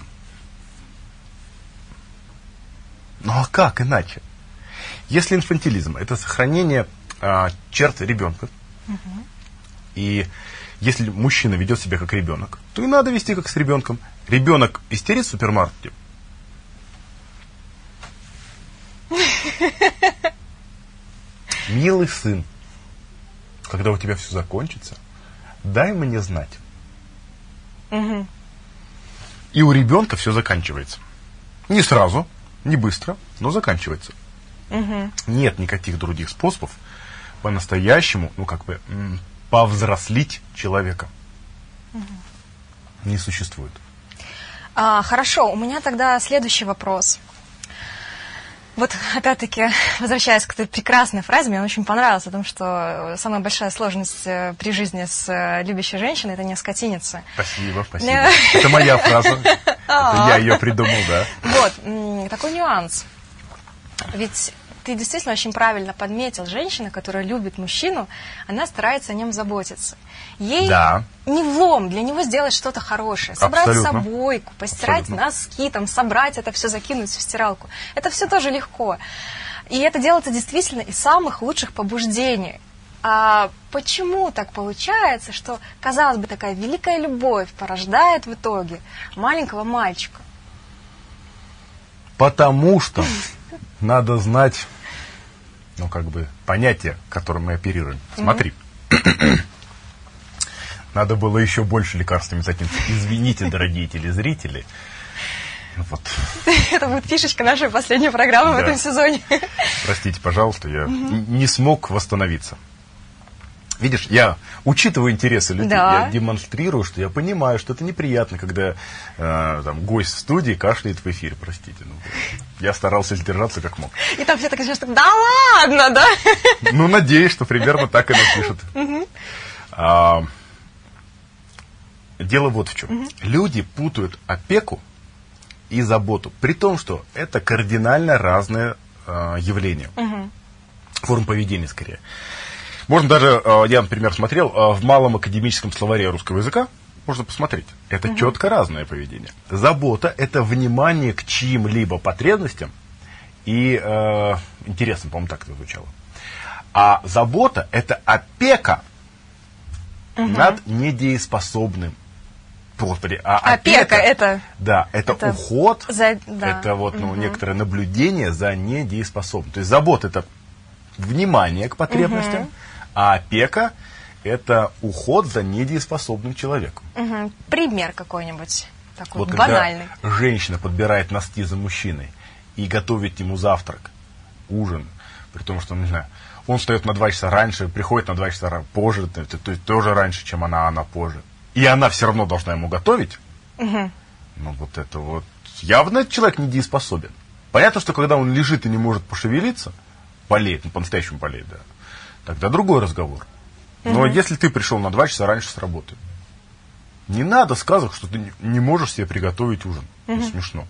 Ну а как иначе? Если инфантилизм – это сохранение а, черт ребенка, угу. и если мужчина ведет себя как ребенок, то и надо вести как с ребенком. Ребенок истерит в супермаркете. Милый сын, когда у тебя все закончится, дай мне знать.
Угу.
И у ребенка все заканчивается. Не сразу, не быстро, но заканчивается. Угу. Нет никаких других способов по-настоящему, ну как бы, повзрослить человека. Угу. Не существует.
А, хорошо, у меня тогда следующий вопрос. Вот, опять-таки, возвращаясь к этой прекрасной фразе, мне очень понравилось о том, что самая большая сложность при жизни с любящей женщиной – это не скотиниться.
Спасибо, спасибо. Это моя фраза. Это я ее придумал, да.
Вот, такой нюанс. Ведь ты действительно очень правильно подметил, женщина, которая любит мужчину, она старается о нем заботиться. Ей
да.
не влом для него сделать что-то хорошее, собрать
Абсолютно.
собойку, постирать Абсолютно. носки, там, собрать это все, закинуть в стиралку. Это все тоже легко. И это делается действительно из самых лучших побуждений. А почему так получается, что, казалось бы, такая великая любовь порождает в итоге маленького мальчика?
Потому что надо знать, ну, как бы, понятие, которым мы оперируем. Смотри. Надо было еще больше лекарствами закинуться. Извините, дорогие телезрители. Вот.
Это будет фишечка нашей последней программы да. в этом сезоне.
Простите, пожалуйста, я угу. не смог восстановиться. Видишь, я учитываю интересы людей, да. я демонстрирую, что я понимаю, что это неприятно, когда э, там, гость в студии кашляет в эфире, простите. Ну, я старался сдержаться как мог.
И там все так говорят, что да ладно, да?
Ну, надеюсь, что примерно так и напишут. Угу. А, дело вот в чем. Угу. Люди путают опеку и заботу, при том, что это кардинально разные э, явления. Угу. Форма поведения, скорее. Можно даже, я, например, смотрел в малом академическом словаре русского языка, можно посмотреть. Это угу. четко разное поведение. Забота – это внимание к чьим-либо потребностям и э, интересам, по-моему, так это звучало. А забота – это опека угу. над недееспособным. Господи, а опека,
опека это...
Да, это, это уход,
за, да.
это вот, ну,
угу.
некоторое наблюдение за недееспособным. То есть забота – это внимание к потребностям, угу. а опека – это уход за недееспособным человеком.
Угу. Пример какой-нибудь такой
вот
банальный.
Когда женщина подбирает носки за мужчиной и готовит ему завтрак, ужин, при том, что, не знаю, он встает на два часа раньше, приходит на два часа позже, то есть тоже раньше, чем она, она позже. И она все равно должна ему готовить. Угу. Ну, вот это вот. Явно этот человек недееспособен. Понятно, что когда он лежит и не может пошевелиться, болеет, ну, по-настоящему болеет, да, тогда другой разговор. Но угу. если ты пришел на два часа раньше с работы, не надо сказок, что ты не можешь себе приготовить ужин. Угу. Это смешно.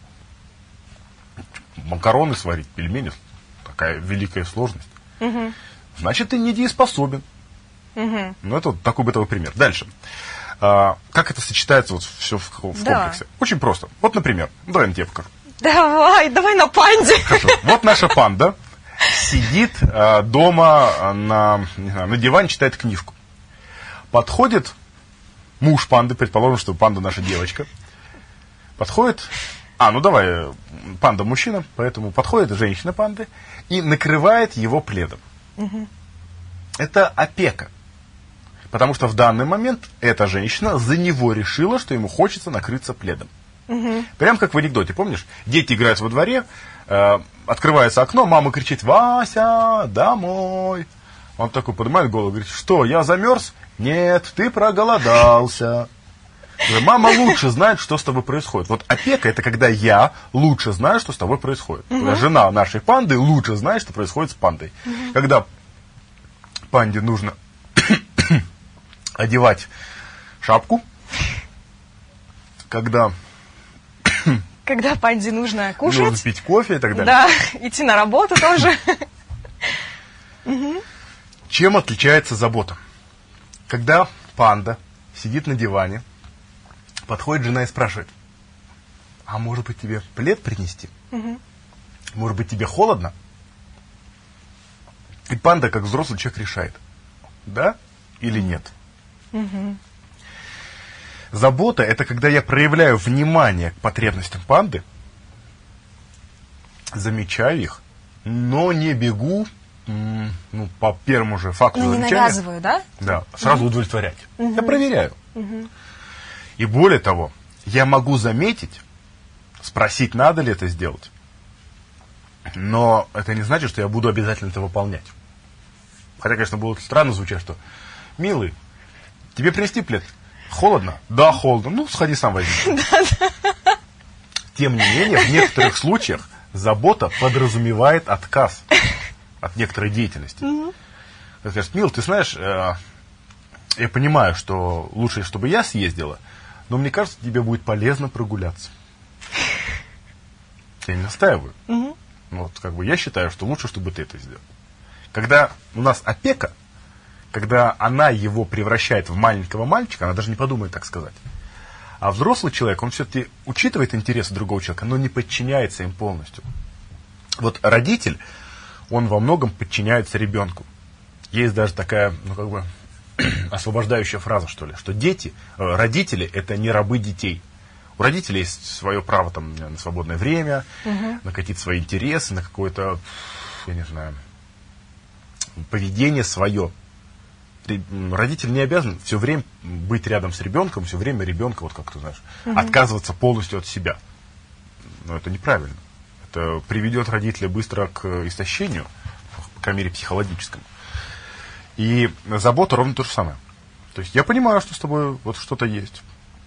Макароны сварить, пельмени, такая великая сложность. Угу. Значит, ты недееспособен. Угу. Ну, это вот такой бытовой пример. Дальше. А, как это сочетается вот все в, в да. комплексе? Очень просто. Вот, например, давай на тебе покажу.
Давай, давай на панде.
Хорошо. Вот наша панда сидит а, дома на, не знаю, на диване, читает книжку. Подходит муж панды, предположим, что панда наша девочка. Подходит, а, ну давай, панда мужчина, поэтому подходит женщина панды и накрывает его пледом. Угу. Это опека. Потому что в данный момент эта женщина за него решила, что ему хочется накрыться пледом. Угу. Прям как в анекдоте, помнишь? Дети играют во дворе, э, открывается окно, мама кричит: «Вася, домой!» Он такой поднимает голову и говорит: «Что, я замерз?» «Нет, ты проголодался». Мама лучше знает, что с тобой происходит. Вот опека – это когда я лучше знаю, что с тобой происходит. Угу. Когда жена нашей панды лучше знает, что происходит с пандой. Угу. Когда панде нужно одевать шапку, когда...
Когда панде нужно кушать.
Нужно пить кофе и так далее.
Да, идти на работу тоже.
Чем отличается забота? Когда панда сидит на диване, подходит жена и спрашивает: «А может быть, тебе плед принести? Может быть, тебе холодно?» И панда, как взрослый человек, решает: да или нет. Угу. Забота – это когда я проявляю внимание к потребностям панды, замечаю их, но не бегу, м, ну, по первому же факту
ну,
замечания.
Не навязываю, да?
Да, сразу угу. удовлетворять. Угу. Я проверяю.
Угу.
И более того, я могу заметить, спросить, надо ли это сделать, но это не значит, что я буду обязательно это выполнять. Хотя, конечно, будет странно звучать, что: «Милый, тебе принести плед? Холодно?» «Да, холодно». «Ну, сходи сам возьми». Тем не менее, в некоторых случаях забота подразумевает отказ от некоторой деятельности. Ты скажешь: «Мил, ты знаешь, я понимаю, что лучше, чтобы я съездила, но мне кажется, тебе будет полезно прогуляться». Я не настаиваю. Вот, как бы я считаю, что лучше, чтобы ты это сделал. Когда у нас опека, когда она его превращает в маленького мальчика, она даже не подумает так сказать. А взрослый человек, он все-таки учитывает интересы другого человека, но не подчиняется им полностью. Вот родитель, он во многом подчиняется ребенку. есть даже такая, ну, как бы, освобождающая фраза, что ли, что дети, родители – это не рабы детей. У родителей есть свое право там, на свободное время, угу. на какие-то свои интересы, на какое-то, я не знаю, поведение свое. Родитель не обязан все время быть рядом с ребенком, все время ребенка, вот как ты знаешь, угу. отказываться полностью от себя. Но это неправильно. Это приведет родителя быстро к истощению, по крайней мере, психологическому. И забота ровно то же самое. То есть я понимаю, что с тобой вот что-то есть.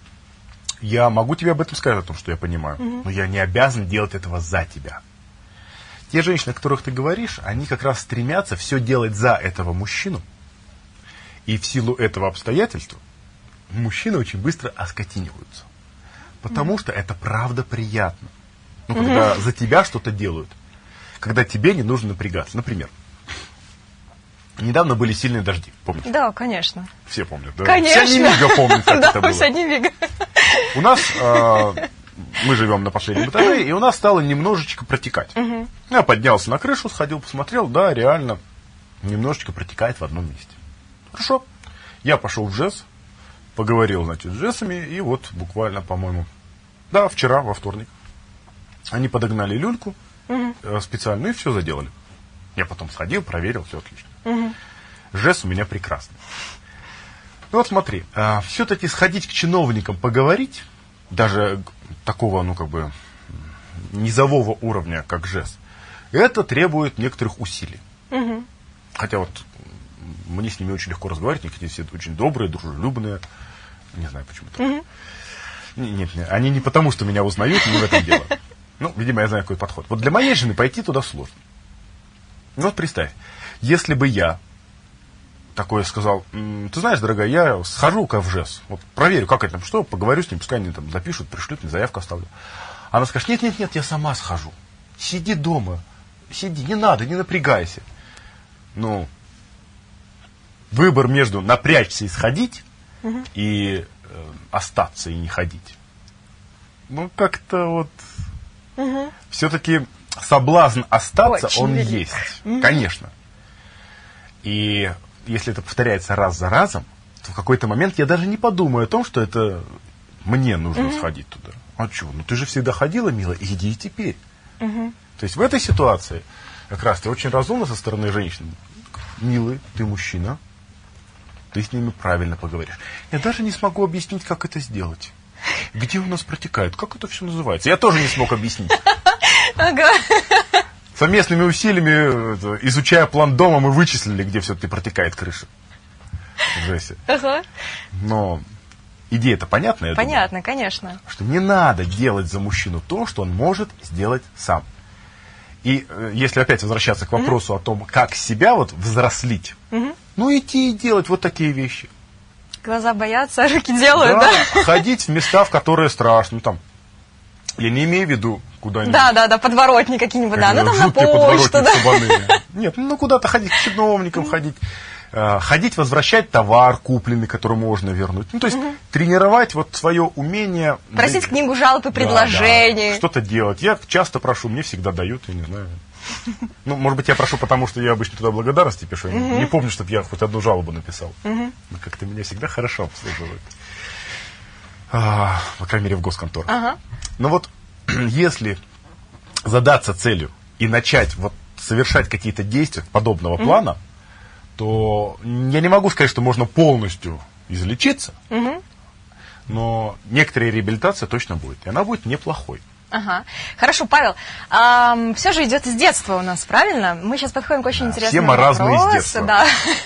Я могу тебе об этом сказать, о том, что я понимаю, угу. но я не обязан делать этого за тебя. Те женщины, о которых ты говоришь, они как раз стремятся все делать за этого мужчину. И в силу этого обстоятельства мужчины очень быстро оскотиниваются. Потому угу. что это правда приятно. Ну, когда угу. за тебя что-то делают. Когда тебе не нужно напрягаться. Например, недавно были сильные дожди, помнишь?
Да, конечно.
Все помнят, да?
Конечно.
Все одни мига помнят, как это было.
Да, все одни мига.
У нас, э, мы живем на последнем этаже, и у нас стало немножечко протекать. Угу. Я поднялся на крышу, сходил, посмотрел, да, реально, немножечко протекает в одном месте. Хорошо. Я пошел в ЖЭС, поговорил, значит, с ЖЭСами, и вот буквально, по-моему, да, вчера, во вторник, они подогнали люльку угу. э, специальную, и все заделали. Я потом сходил, проверил, все отлично. Угу. ЖЭС у меня прекрасный. Ну вот смотри, а, все-таки сходить к чиновникам поговорить, даже такого, ну как бы, низового уровня, как ЖЭС, это требует некоторых усилий. Угу. Хотя вот мне с ними очень легко разговаривать, они все очень добрые, дружелюбные, не знаю почему-то. Угу. Нет, нет, они не потому, что меня узнают, не в этом дело. Ну, видимо, я знаю, какой подход. Вот для моей жены пойти туда сложно. Ну вот представь, если бы я такое сказал, ты знаешь, дорогая, я схожу-ка в ЖЭС, вот проверю, как это, что, поговорю с ним, пускай они там запишут, пришлют, мне заявку оставлю. Она скажет, нет-нет-нет, я сама схожу. Сиди дома, сиди, не надо, не напрягайся. Ну, выбор между напрячься и сходить, угу. и э, остаться и не ходить. Ну, как-то вот, угу. все-таки соблазн остаться, очень он велик. Есть, угу. конечно. И если это повторяется раз за разом, то в какой-то момент я даже не подумаю о том, что это мне нужно угу. сходить туда. А чего? Ну ты же всегда ходила, милая, иди и теперь. Угу. То есть в этой ситуации как раз ты очень разумно со стороны женщины. Милый, ты мужчина, ты с ними правильно поговоришь. Я даже не смогу объяснить, как это сделать. Где у нас протекает? Как это все называется? Я тоже не смог объяснить. Ага. Совместными усилиями, изучая план дома, мы вычислили, где все-таки протекает крыша. В ЖЭСе. Ага. Но идея-то понятная?
Понятно, конечно.
Что не надо делать за мужчину то, что он может сделать сам. И э, если опять возвращаться к вопросу mm-hmm. о том, как себя вот взрослить, mm-hmm. ну идти и делать вот такие вещи.
Глаза боятся, руки делают,
да?
да?
Ходить в места, в которые страшно. Ну, там, я не имею в виду куда-нибудь.
Да, да, да, подворотни какие-нибудь, да. Ну там на почту, да.
Нет, ну куда-то ходить, к чиновникам ходить. Ходить, возвращать товар купленный, который можно вернуть. Ну, то есть угу. тренировать вот свое умение.
Просить да, книгу жалоб и предложений.
Да, да. Что-то делать. Я часто прошу, мне всегда дают, я не знаю. Ну, может быть, я прошу, потому что я обычно туда благодарности пишу. Угу. Не помню, чтобы я хоть одну жалобу написал. Угу. Но как-то меня всегда хорошо обслуживают. А, по крайней мере, в госконторах. Ага. Но вот если задаться целью и начать вот совершать какие-то действия подобного угу. плана, то я не могу сказать, что можно полностью излечиться, угу. но некоторая реабилитация точно будет, и она будет неплохой.
Ага. Хорошо, Павел, а, все же идет с детства у нас, правильно? Мы сейчас подходим к очень да, интересному
все мы
вопросу.
Разные с детства.
Да.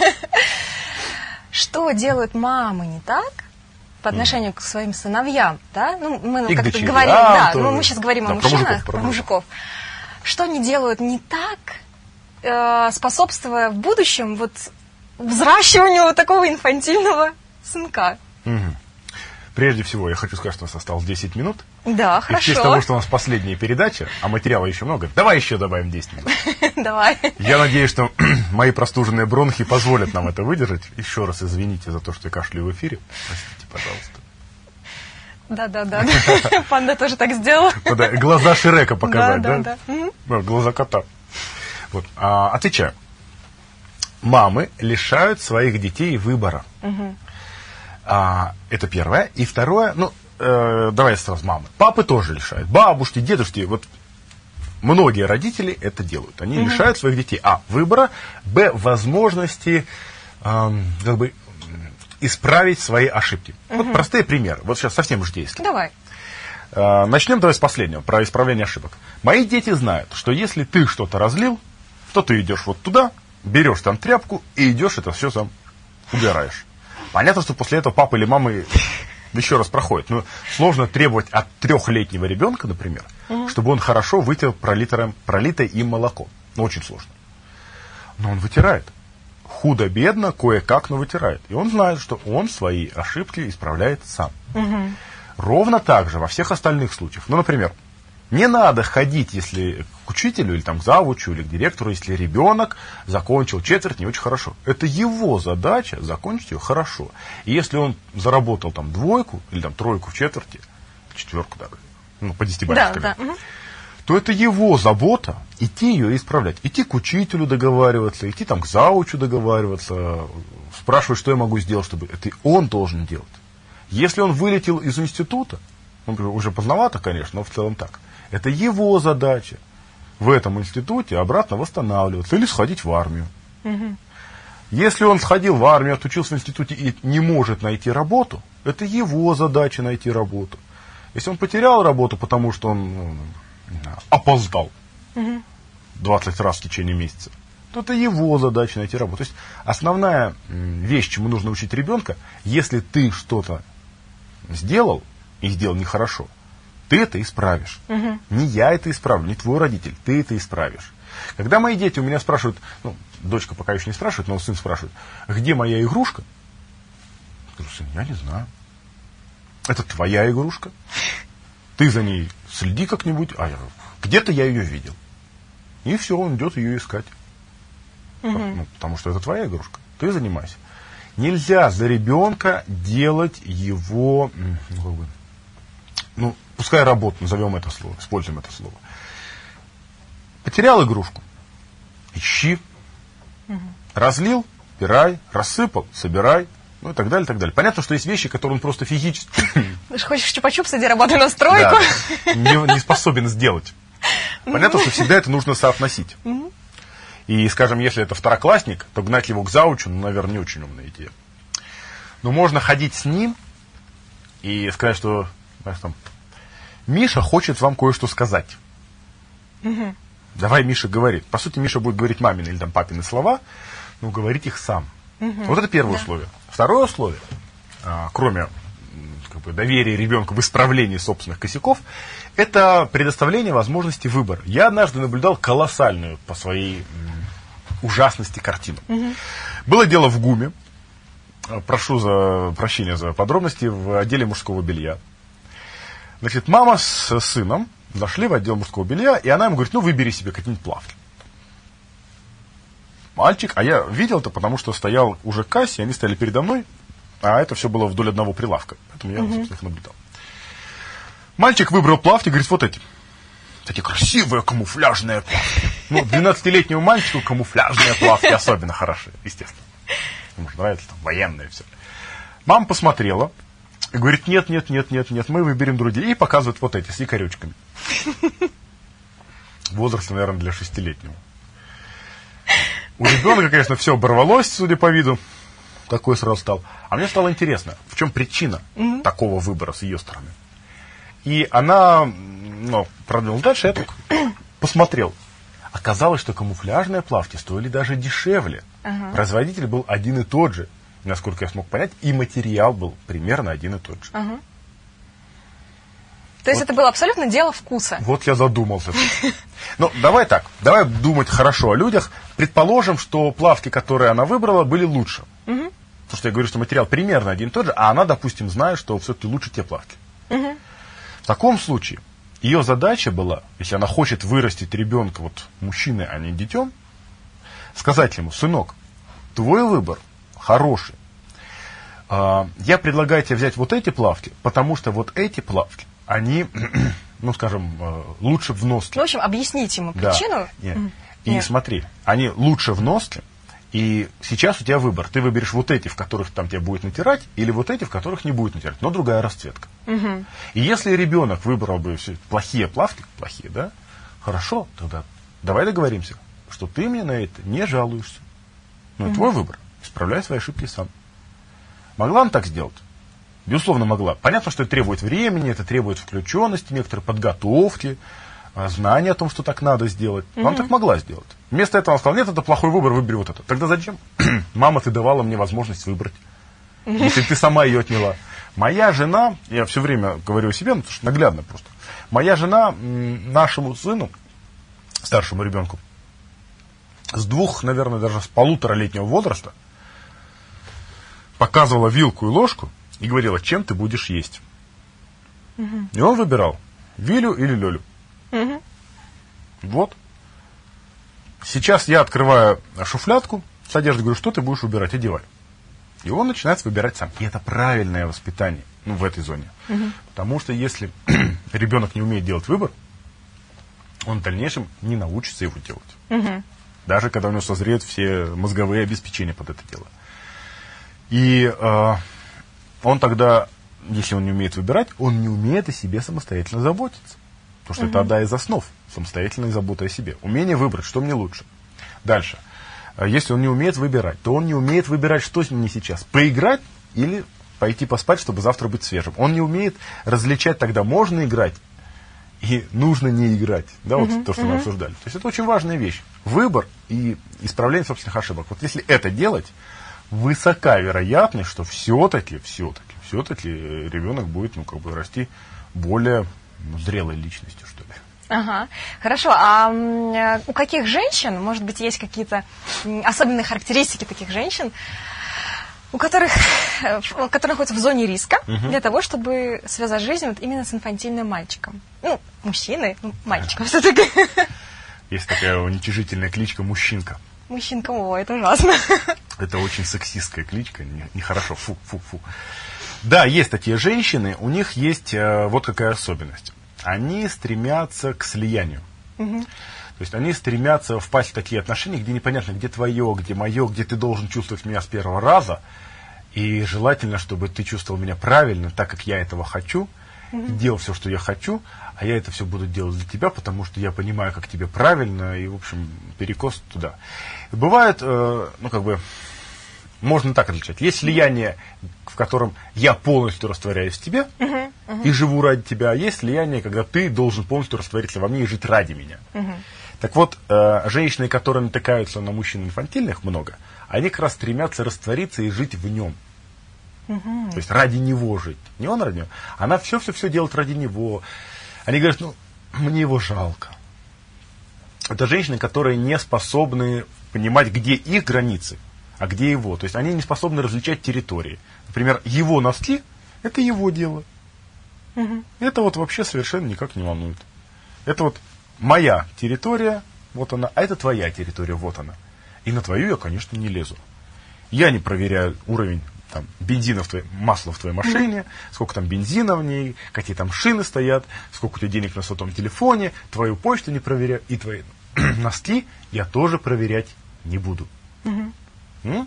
Что делают мамы не так по отношению к своим сыновьям? Да? Ну, мы
и
как-то
дочерям,
говорим, да,
то...
ну, мы сейчас говорим да, о мужчинах, про мужиков, про мужиков. Что они делают не так, способствуя в будущем вот взращиванию вот такого инфантильного сынка.
Угу. Прежде всего, я хочу сказать, что у нас осталось десять минут.
Да,
и
хорошо.
в честь того, что у нас последняя передача, а материала еще много, давай еще добавим десять минут.
Давай.
Я надеюсь, что мои простуженные бронхи позволят нам это выдержать. Еще раз извините за то, что я кашляю в эфире. Простите, пожалуйста.
Да-да-да. Панда тоже так сделала.
Глаза Шрека показать, да?
Да-да-да.
Глаза кота. Вот. А, отвечаю. мамы лишают своих детей выбора.
Угу.
А, это первое. И второе, ну, э, давай сразу мамы. Папы тоже лишают. Бабушки, дедушки, вот многие родители это делают. Они угу. лишают своих детей, а, выбора, б, возможности, э, как бы, исправить свои ошибки. Угу. Вот простые примеры. Вот сейчас совсем житейские.
Давай.
Э, начнем давай с последнего, про исправление ошибок. Мои дети знают, что если ты что-то разлил, то ты идешь вот туда, берешь там тряпку и идешь это все сам убираешь. Понятно, что после этого папа или мама еще раз проходит. Но сложно требовать от трехлетнего ребенка, например, угу. чтобы он хорошо вытер пролитое, пролитое им молоко. Ну, очень сложно. Но он вытирает. Худо-бедно, кое-как, но вытирает. И он знает, что он свои ошибки исправляет сам. Угу. Ровно так же во всех остальных случаях. Ну, например, не надо ходить, если к учителю или там, к завучу или к директору, если ребенок закончил четверть не очень хорошо. Это его задача закончить ее хорошо. И если он заработал там двойку или там тройку в четверти, четверку даже, ну, по десятибалльной
да, да.
то это его забота идти ее исправлять. Идти к учителю договариваться, идти там к завучу договариваться, спрашивать, что я могу сделать, чтобы это он должен делать. Если он вылетел из института, ну, уже поздновато, конечно, но в целом так. Это его задача в этом институте обратно восстанавливаться или сходить в армию. Угу. Если он сходил в армию, отучился в институте и не может найти работу, это его задача найти работу. Если он потерял работу, потому что он ну, опоздал угу. двадцать раз в течение месяца, то это его задача найти работу. То есть основная вещь, чему нужно учить ребенка, если ты что-то сделал и сделал нехорошо, ты это исправишь. Угу. Не я это исправлю, не твой родитель, ты это исправишь. Когда мои дети у меня спрашивают, ну, дочка пока еще не спрашивает, но сын спрашивает, где моя игрушка? Я говорю, сын, я не знаю. Это твоя игрушка. Ты за ней следи как-нибудь, а я, где-то я ее видел. И все, он идет ее искать. Угу. Ну, потому что это твоя игрушка. Ты занимайся. Нельзя за ребенка делать его, ну, как бы, ну, пускай работу, назовем это слово, используем это слово. Потерял игрушку, ищи. Угу. Разлил, убирай, рассыпал, собирай, ну и так далее, так далее. Понятно, что есть вещи, которые он просто физически...
Ты же хочешь чупа-чупс, иди работай на стройку.
Да, не, не способен сделать. Понятно, что всегда это нужно соотносить. Угу. И, скажем, если это второклассник, то гнать его к заучу, ну, наверное, не очень умная идея. Но можно ходить с ним и сказать, что, знаешь, там, Миша хочет вам кое-что сказать. Угу. Давай, Миша, говори. По сути, Миша будет говорить мамины или там папины слова, но говорить их сам. Угу. Вот это первое да. условие. Второе условие, а, кроме как бы, доверия ребенка в исправлении собственных косяков, это предоставление возможности выбора. Я однажды наблюдал колоссальную по своей м, ужасности картину. Угу. Было дело в ГУМе. Прошу за прощения за подробности, в отделе мужского белья. Значит, мама с сыном зашли в отдел мужского белья, и она ему говорит, ну, выбери себе какие-нибудь плавки. Мальчик, а я видел это, потому что стоял уже к кассе, они стояли передо мной, а это все было вдоль одного прилавка. Поэтому я, угу. собственно, их наблюдал. Мальчик выбрал плавки, говорит, вот эти. Такие красивые камуфляжные плавки. Ну, двенадцатилетнему мальчику камуфляжные плавки особенно хороши, естественно. Ему же нравится, там, военные все. Мама посмотрела и говорит, нет, нет, нет, нет, нет, мы выберем другие. И показывает вот эти, с якорючками. Возраст, наверное, для шестилетнего. У ребенка, конечно, все оборвалось, судя по виду. Такой сразу стал. А мне стало интересно, в чем причина mm-hmm. такого выбора с ее стороны. И она, ну, продвинула дальше, я только посмотрел. Оказалось, что камуфляжные плавки стоили даже дешевле. Uh-huh. Производитель был один и тот же, насколько я смог понять, и материал был примерно один и тот же. Uh-huh.
То есть вот, это было абсолютно дело вкуса.
Вот я задумался. Ну, давай так, давай думать хорошо о людях. Предположим, что плавки, которые она выбрала, были лучше. Uh-huh. Потому что я говорю, что материал примерно один и тот же, а она, допустим, знает, что все-таки лучше те плавки. Uh-huh. В таком случае ее задача была, если она хочет вырастить ребенка, вот мужчиной, а не детем, сказать ему, сынок, твой выбор хороший. Я предлагаю тебе взять вот эти плавки, потому что вот эти плавки, они, ну, скажем, лучше в носке.
Ну, в общем, объяснить ему причину.
Да. Нет. И Нет. смотри, они лучше в носке, И сейчас у тебя выбор. Ты выберешь вот эти, в которых там тебя будет натирать, или вот эти, в которых не будет натирать, но другая расцветка. Угу. И если ребенок выбрал бы все плохие плавки, плохие, да, хорошо, тогда давай договоримся, что ты мне на это не жалуешься. Ну, это твой выбор. Исправляй свои ошибки сам. Могла она так сделать? Безусловно, могла. Понятно, что это требует времени, это требует включенности, некоторой подготовки, знания о том, что так надо сделать. Mm-hmm. Она так могла сделать. Вместо этого она сказала, нет, это плохой выбор, выбери вот это. Тогда зачем? Мама, ты давала мне возможность выбрать. Mm-hmm. Если ты сама ее отняла. Моя жена, я все время говорю о себе, ну, потому что наглядно просто. Моя жена нашему сыну, старшему ребенку, с двух, наверное, даже с полуторалетнего возраста показывала вилку и ложку и говорила, чем ты будешь есть. Угу. И он выбирал, Вилю или Лёлю. Угу. Вот. Сейчас я открываю шуфлядку с одеждой, говорю, что ты будешь выбирать, одевай. И он начинает выбирать сам. И это правильное воспитание, ну, в этой зоне. Угу. Потому что если ребенок не умеет делать выбор, он в дальнейшем не научится его делать. Угу. Даже когда у него созреют все мозговые обеспечения под это дело. И э, он тогда, если он не умеет выбирать, он не умеет о себе самостоятельно заботиться. Потому что угу. это одна из основ самостоятельной заботы о себе. Умение выбрать, что мне лучше. Дальше. Если он не умеет выбирать, то он не умеет выбирать, что мне сейчас. Поиграть или пойти поспать, чтобы завтра быть свежим. Он не умеет различать тогда, можно играть и нужно не играть. Да, вот uh-huh, то, что uh-huh. мы обсуждали. То есть это очень важная вещь. Выбор и исправление собственных ошибок. Вот если это делать, высока вероятность, что все-таки, все-таки, все-таки ребенок будет, ну, как бы расти более, ну, зрелой личностью, что ли.
Ага, хорошо. А у каких женщин, может быть, есть какие-то особенные характеристики таких женщин, у которых, которые находятся в зоне риска угу. для того, чтобы связать жизнь вот именно с инфантильным мальчиком? Ну, мужчиной, ну, мальчиком все-таки.
Есть такая уничижительная кличка «Мужчинка».
Мужчинка, о, это ужасно.
Это очень сексистская кличка, нехорошо, фу, фу, фу. Да, есть такие женщины, у них есть э, вот какая особенность. Они стремятся к слиянию. Угу. То есть они стремятся впасть в такие отношения, где непонятно, где твое, где мое, где ты должен чувствовать меня с первого раза. И желательно, чтобы ты чувствовал меня правильно, так как я этого хочу, угу. и делал все, что я хочу, а я это все буду делать для тебя, потому что я понимаю, как тебе правильно, и, в общем, перекос туда. Бывает, э, ну, как бы, можно так отличать. Есть слияние, в котором я полностью растворяюсь в тебе uh-huh, uh-huh. и живу ради тебя, а есть слияние, когда ты должен полностью раствориться во мне и жить ради меня. Uh-huh. Так вот, э, женщины, которые натыкаются на мужчин инфантильных много, они как раз стремятся раствориться и жить в нем. Uh-huh. То есть ради него жить. Не он ради него. Она все-все-все делает ради него. Они говорят, ну, мне его жалко. Это женщины, которые не способны понимать, где их границы, а где его. То есть они не способны различать территории. Например, его носки – это его дело. Угу. Это вот вообще совершенно никак не волнует. Это вот моя территория, вот она, а это твоя территория, вот она. И на твою я, конечно, не лезу. Я не проверяю уровень там, бензина в твоей, масла в твоей машине, угу. сколько там бензина в ней, какие там шины стоят, сколько у тебя денег на сотовом телефоне, твою почту не проверяю, и твои носки я тоже проверять не буду. Угу. М?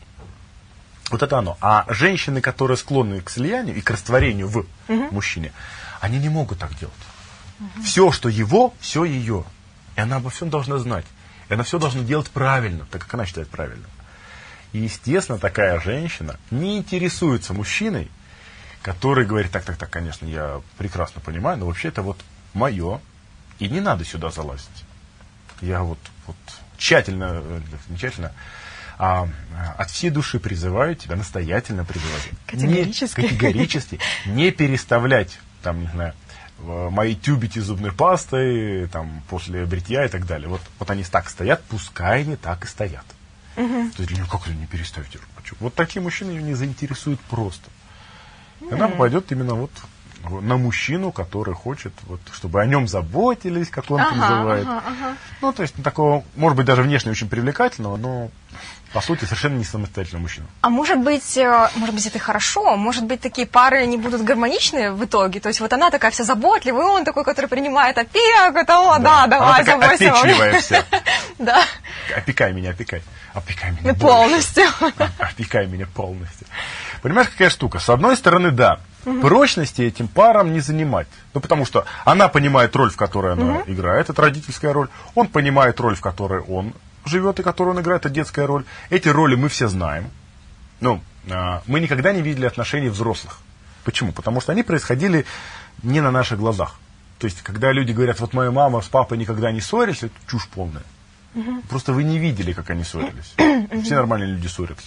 Вот это оно. А женщины, которые склонны к слиянию и к растворению в угу. мужчине, они не могут так делать. Угу. Все, что его, все ее. И она обо всем должна знать. И она все должна делать правильно, так как она считает правильно. И, естественно, такая женщина не интересуется мужчиной, который говорит, так, так, так, конечно, я прекрасно понимаю, но вообще это вот мое, и не надо сюда залазить. Я вот, вот тщательно, не тщательно, а от всей души призываю тебя, настоятельно призываю.
Категорически.
Не, категорически не переставлять, там, не знаю, мои тюбики зубной пастой, там, после бритья и так далее. Вот, вот они так стоят, пускай они так и стоят. Угу. То есть, ну, как это не переставить? Вот такие мужчины ее не заинтересуют просто. И она пойдет именно вот на мужчину, который хочет, вот, чтобы о нем заботились, как он ага, называет. Ага, ага. Ну, то есть, такого, может быть, даже внешне очень привлекательного, но, по сути, совершенно не самостоятельного мужчину.
А может быть, может быть, это хорошо, может быть, такие пары не будут гармоничны в итоге, то есть, вот она такая вся заботливая, он такой, который принимает опеку, того, да, да давай,
заботься. Она такая опечливая вся.
Да.
Опекай меня, опекай. Опекай меня
полностью.
Опекай меня полностью. Понимаешь, какая штука? С одной стороны, да, угу. прочности этим парам не занимать. Ну, потому что она понимает роль, в которой она угу. играет, это родительская роль. Он понимает роль, в которой он живет и которую он играет, это детская роль. Эти роли мы все знаем. Ну, мы никогда не видели отношений взрослых. Почему? Потому что они происходили не на наших глазах. То есть, когда люди говорят, вот моя мама с папой никогда не ссорились, это чушь полная. Угу. Просто вы не видели, как они ссорились. Все нормальные люди ссорятся.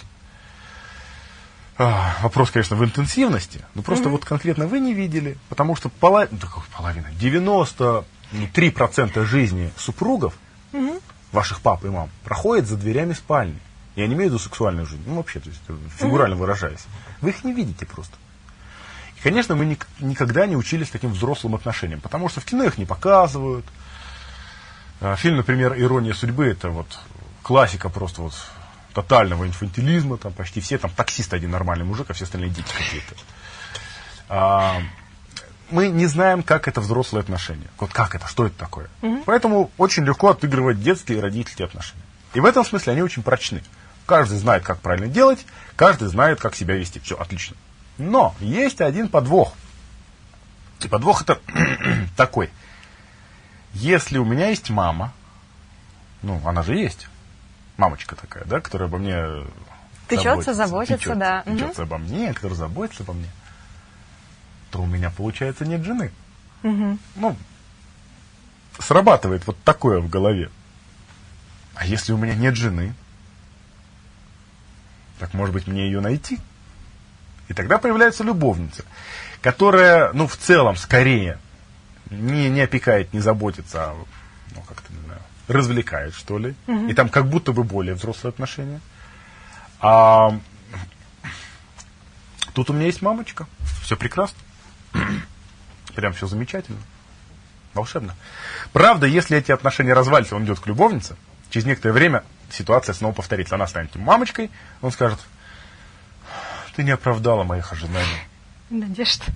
А, вопрос, конечно, в интенсивности, но просто угу. вот конкретно вы не видели, потому что поло... ну, половина, девяносто три процента жизни супругов, угу. ваших пап и мам, проходит за дверями спальни. Я не имею в виду сексуальную жизнь, ну вообще, то есть, фигурально угу. выражаясь. Вы их не видите просто. И, конечно, мы ни... никогда не учились таким взрослым отношениям, потому что в кино их не показывают. Фильм, например, «Ирония судьбы» — это вот классика просто вот тотального инфантилизма, там почти все, там таксист один нормальный мужик, а все остальные дети какие-то. А, мы не знаем, как это взрослые отношения. Вот как это, что это такое. Mm-hmm. Поэтому очень легко отыгрывать детские и родительские отношения. И в этом смысле они очень прочны. Каждый знает, как правильно делать, каждый знает, как себя вести. Все отлично. Но есть один подвох. И подвох это такой. Если у меня есть мама, ну, она же есть, мамочка такая, да, которая обо мне
тычется, заботится,
тычется,
да.
Тычется угу. обо мне, которая заботится обо мне, то у меня, получается, нет жены. Угу. Ну, срабатывает вот такое в голове. А если у меня нет жены, так, может быть, мне ее найти? И тогда появляется любовница, которая, ну, в целом, скорее, не, не опекает, не заботится, а, ну, как-то, не знаю, развлекает, что ли. Угу. И там как будто бы более взрослые отношения. А тут у меня есть мамочка. Все прекрасно. Прям все замечательно. Волшебно. Правда, если эти отношения развалятся, он идет к любовнице, через некоторое время ситуация снова повторится. Она станет мамочкой, он скажет: ты не оправдала моих ожиданий.
Надежда.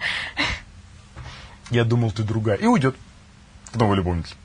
Я думал, ты другая. И уйдет к новой любовнице.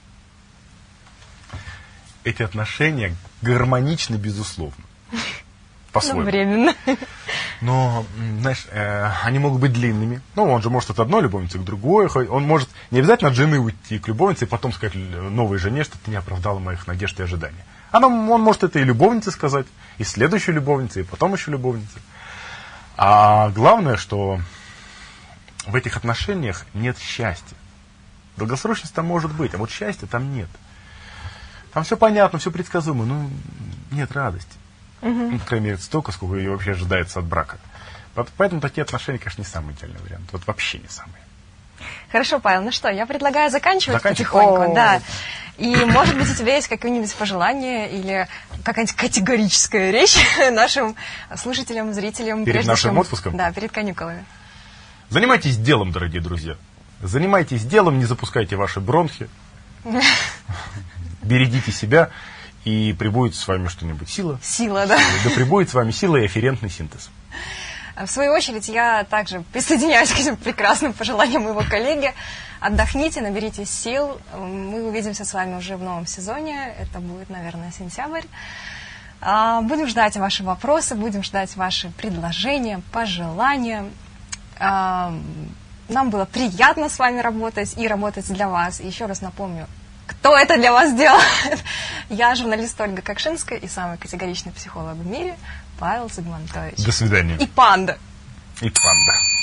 Эти отношения гармоничны, безусловно. По-своему.
Ну, временно.
Но, знаешь, э, они могут быть длинными. Ну, он же может от одной любовницы к другой. Он может не обязательно от жены уйти к любовнице и потом сказать новой жене, что ты не оправдала моих надежд и ожиданий. Она, он может это и любовнице сказать, и следующей любовнице, и потом еще любовнице. А главное, что в этих отношениях нет счастья. Долгосрочность там может быть, а вот счастья там нет. Там все понятно, все предсказуемо, но нет радости. Угу. Ну, по крайней мере, столько, сколько ее вообще ожидается от брака. Поэтому такие отношения, конечно, не самый идеальный вариант. Вот вообще не самый.
Хорошо, Павел, ну что, я предлагаю заканчивать потихоньку. Да. И, может быть, у тебя есть какое-нибудь пожелание или какая-нибудь категорическая речь нашим слушателям, зрителям.
Перед нашим
чем...
отпуском?
Да, перед каникулами.
Занимайтесь делом, дорогие друзья. Занимайтесь делом, не запускайте ваши бронхи. Берегите себя, и прибудет с вами что-нибудь. Сила.
Сила, да.
Да прибудет с вами сила и афферентный синтез.
В свою очередь, я также присоединяюсь к этим прекрасным пожеланиям моего коллеги. Отдохните, наберитесь сил. Мы увидимся с вами уже в новом сезоне. Это будет, наверное, сентябрь. Будем ждать ваши вопросы, будем ждать ваши предложения, пожелания. Нам было приятно с вами работать и работать для вас. И еще раз напомню, кто это для вас делает. Я журналист Ольга Кокшинская и самый категоричный психолог в мире Павел Цыгмантович.
До свидания.
И панда.
И панда.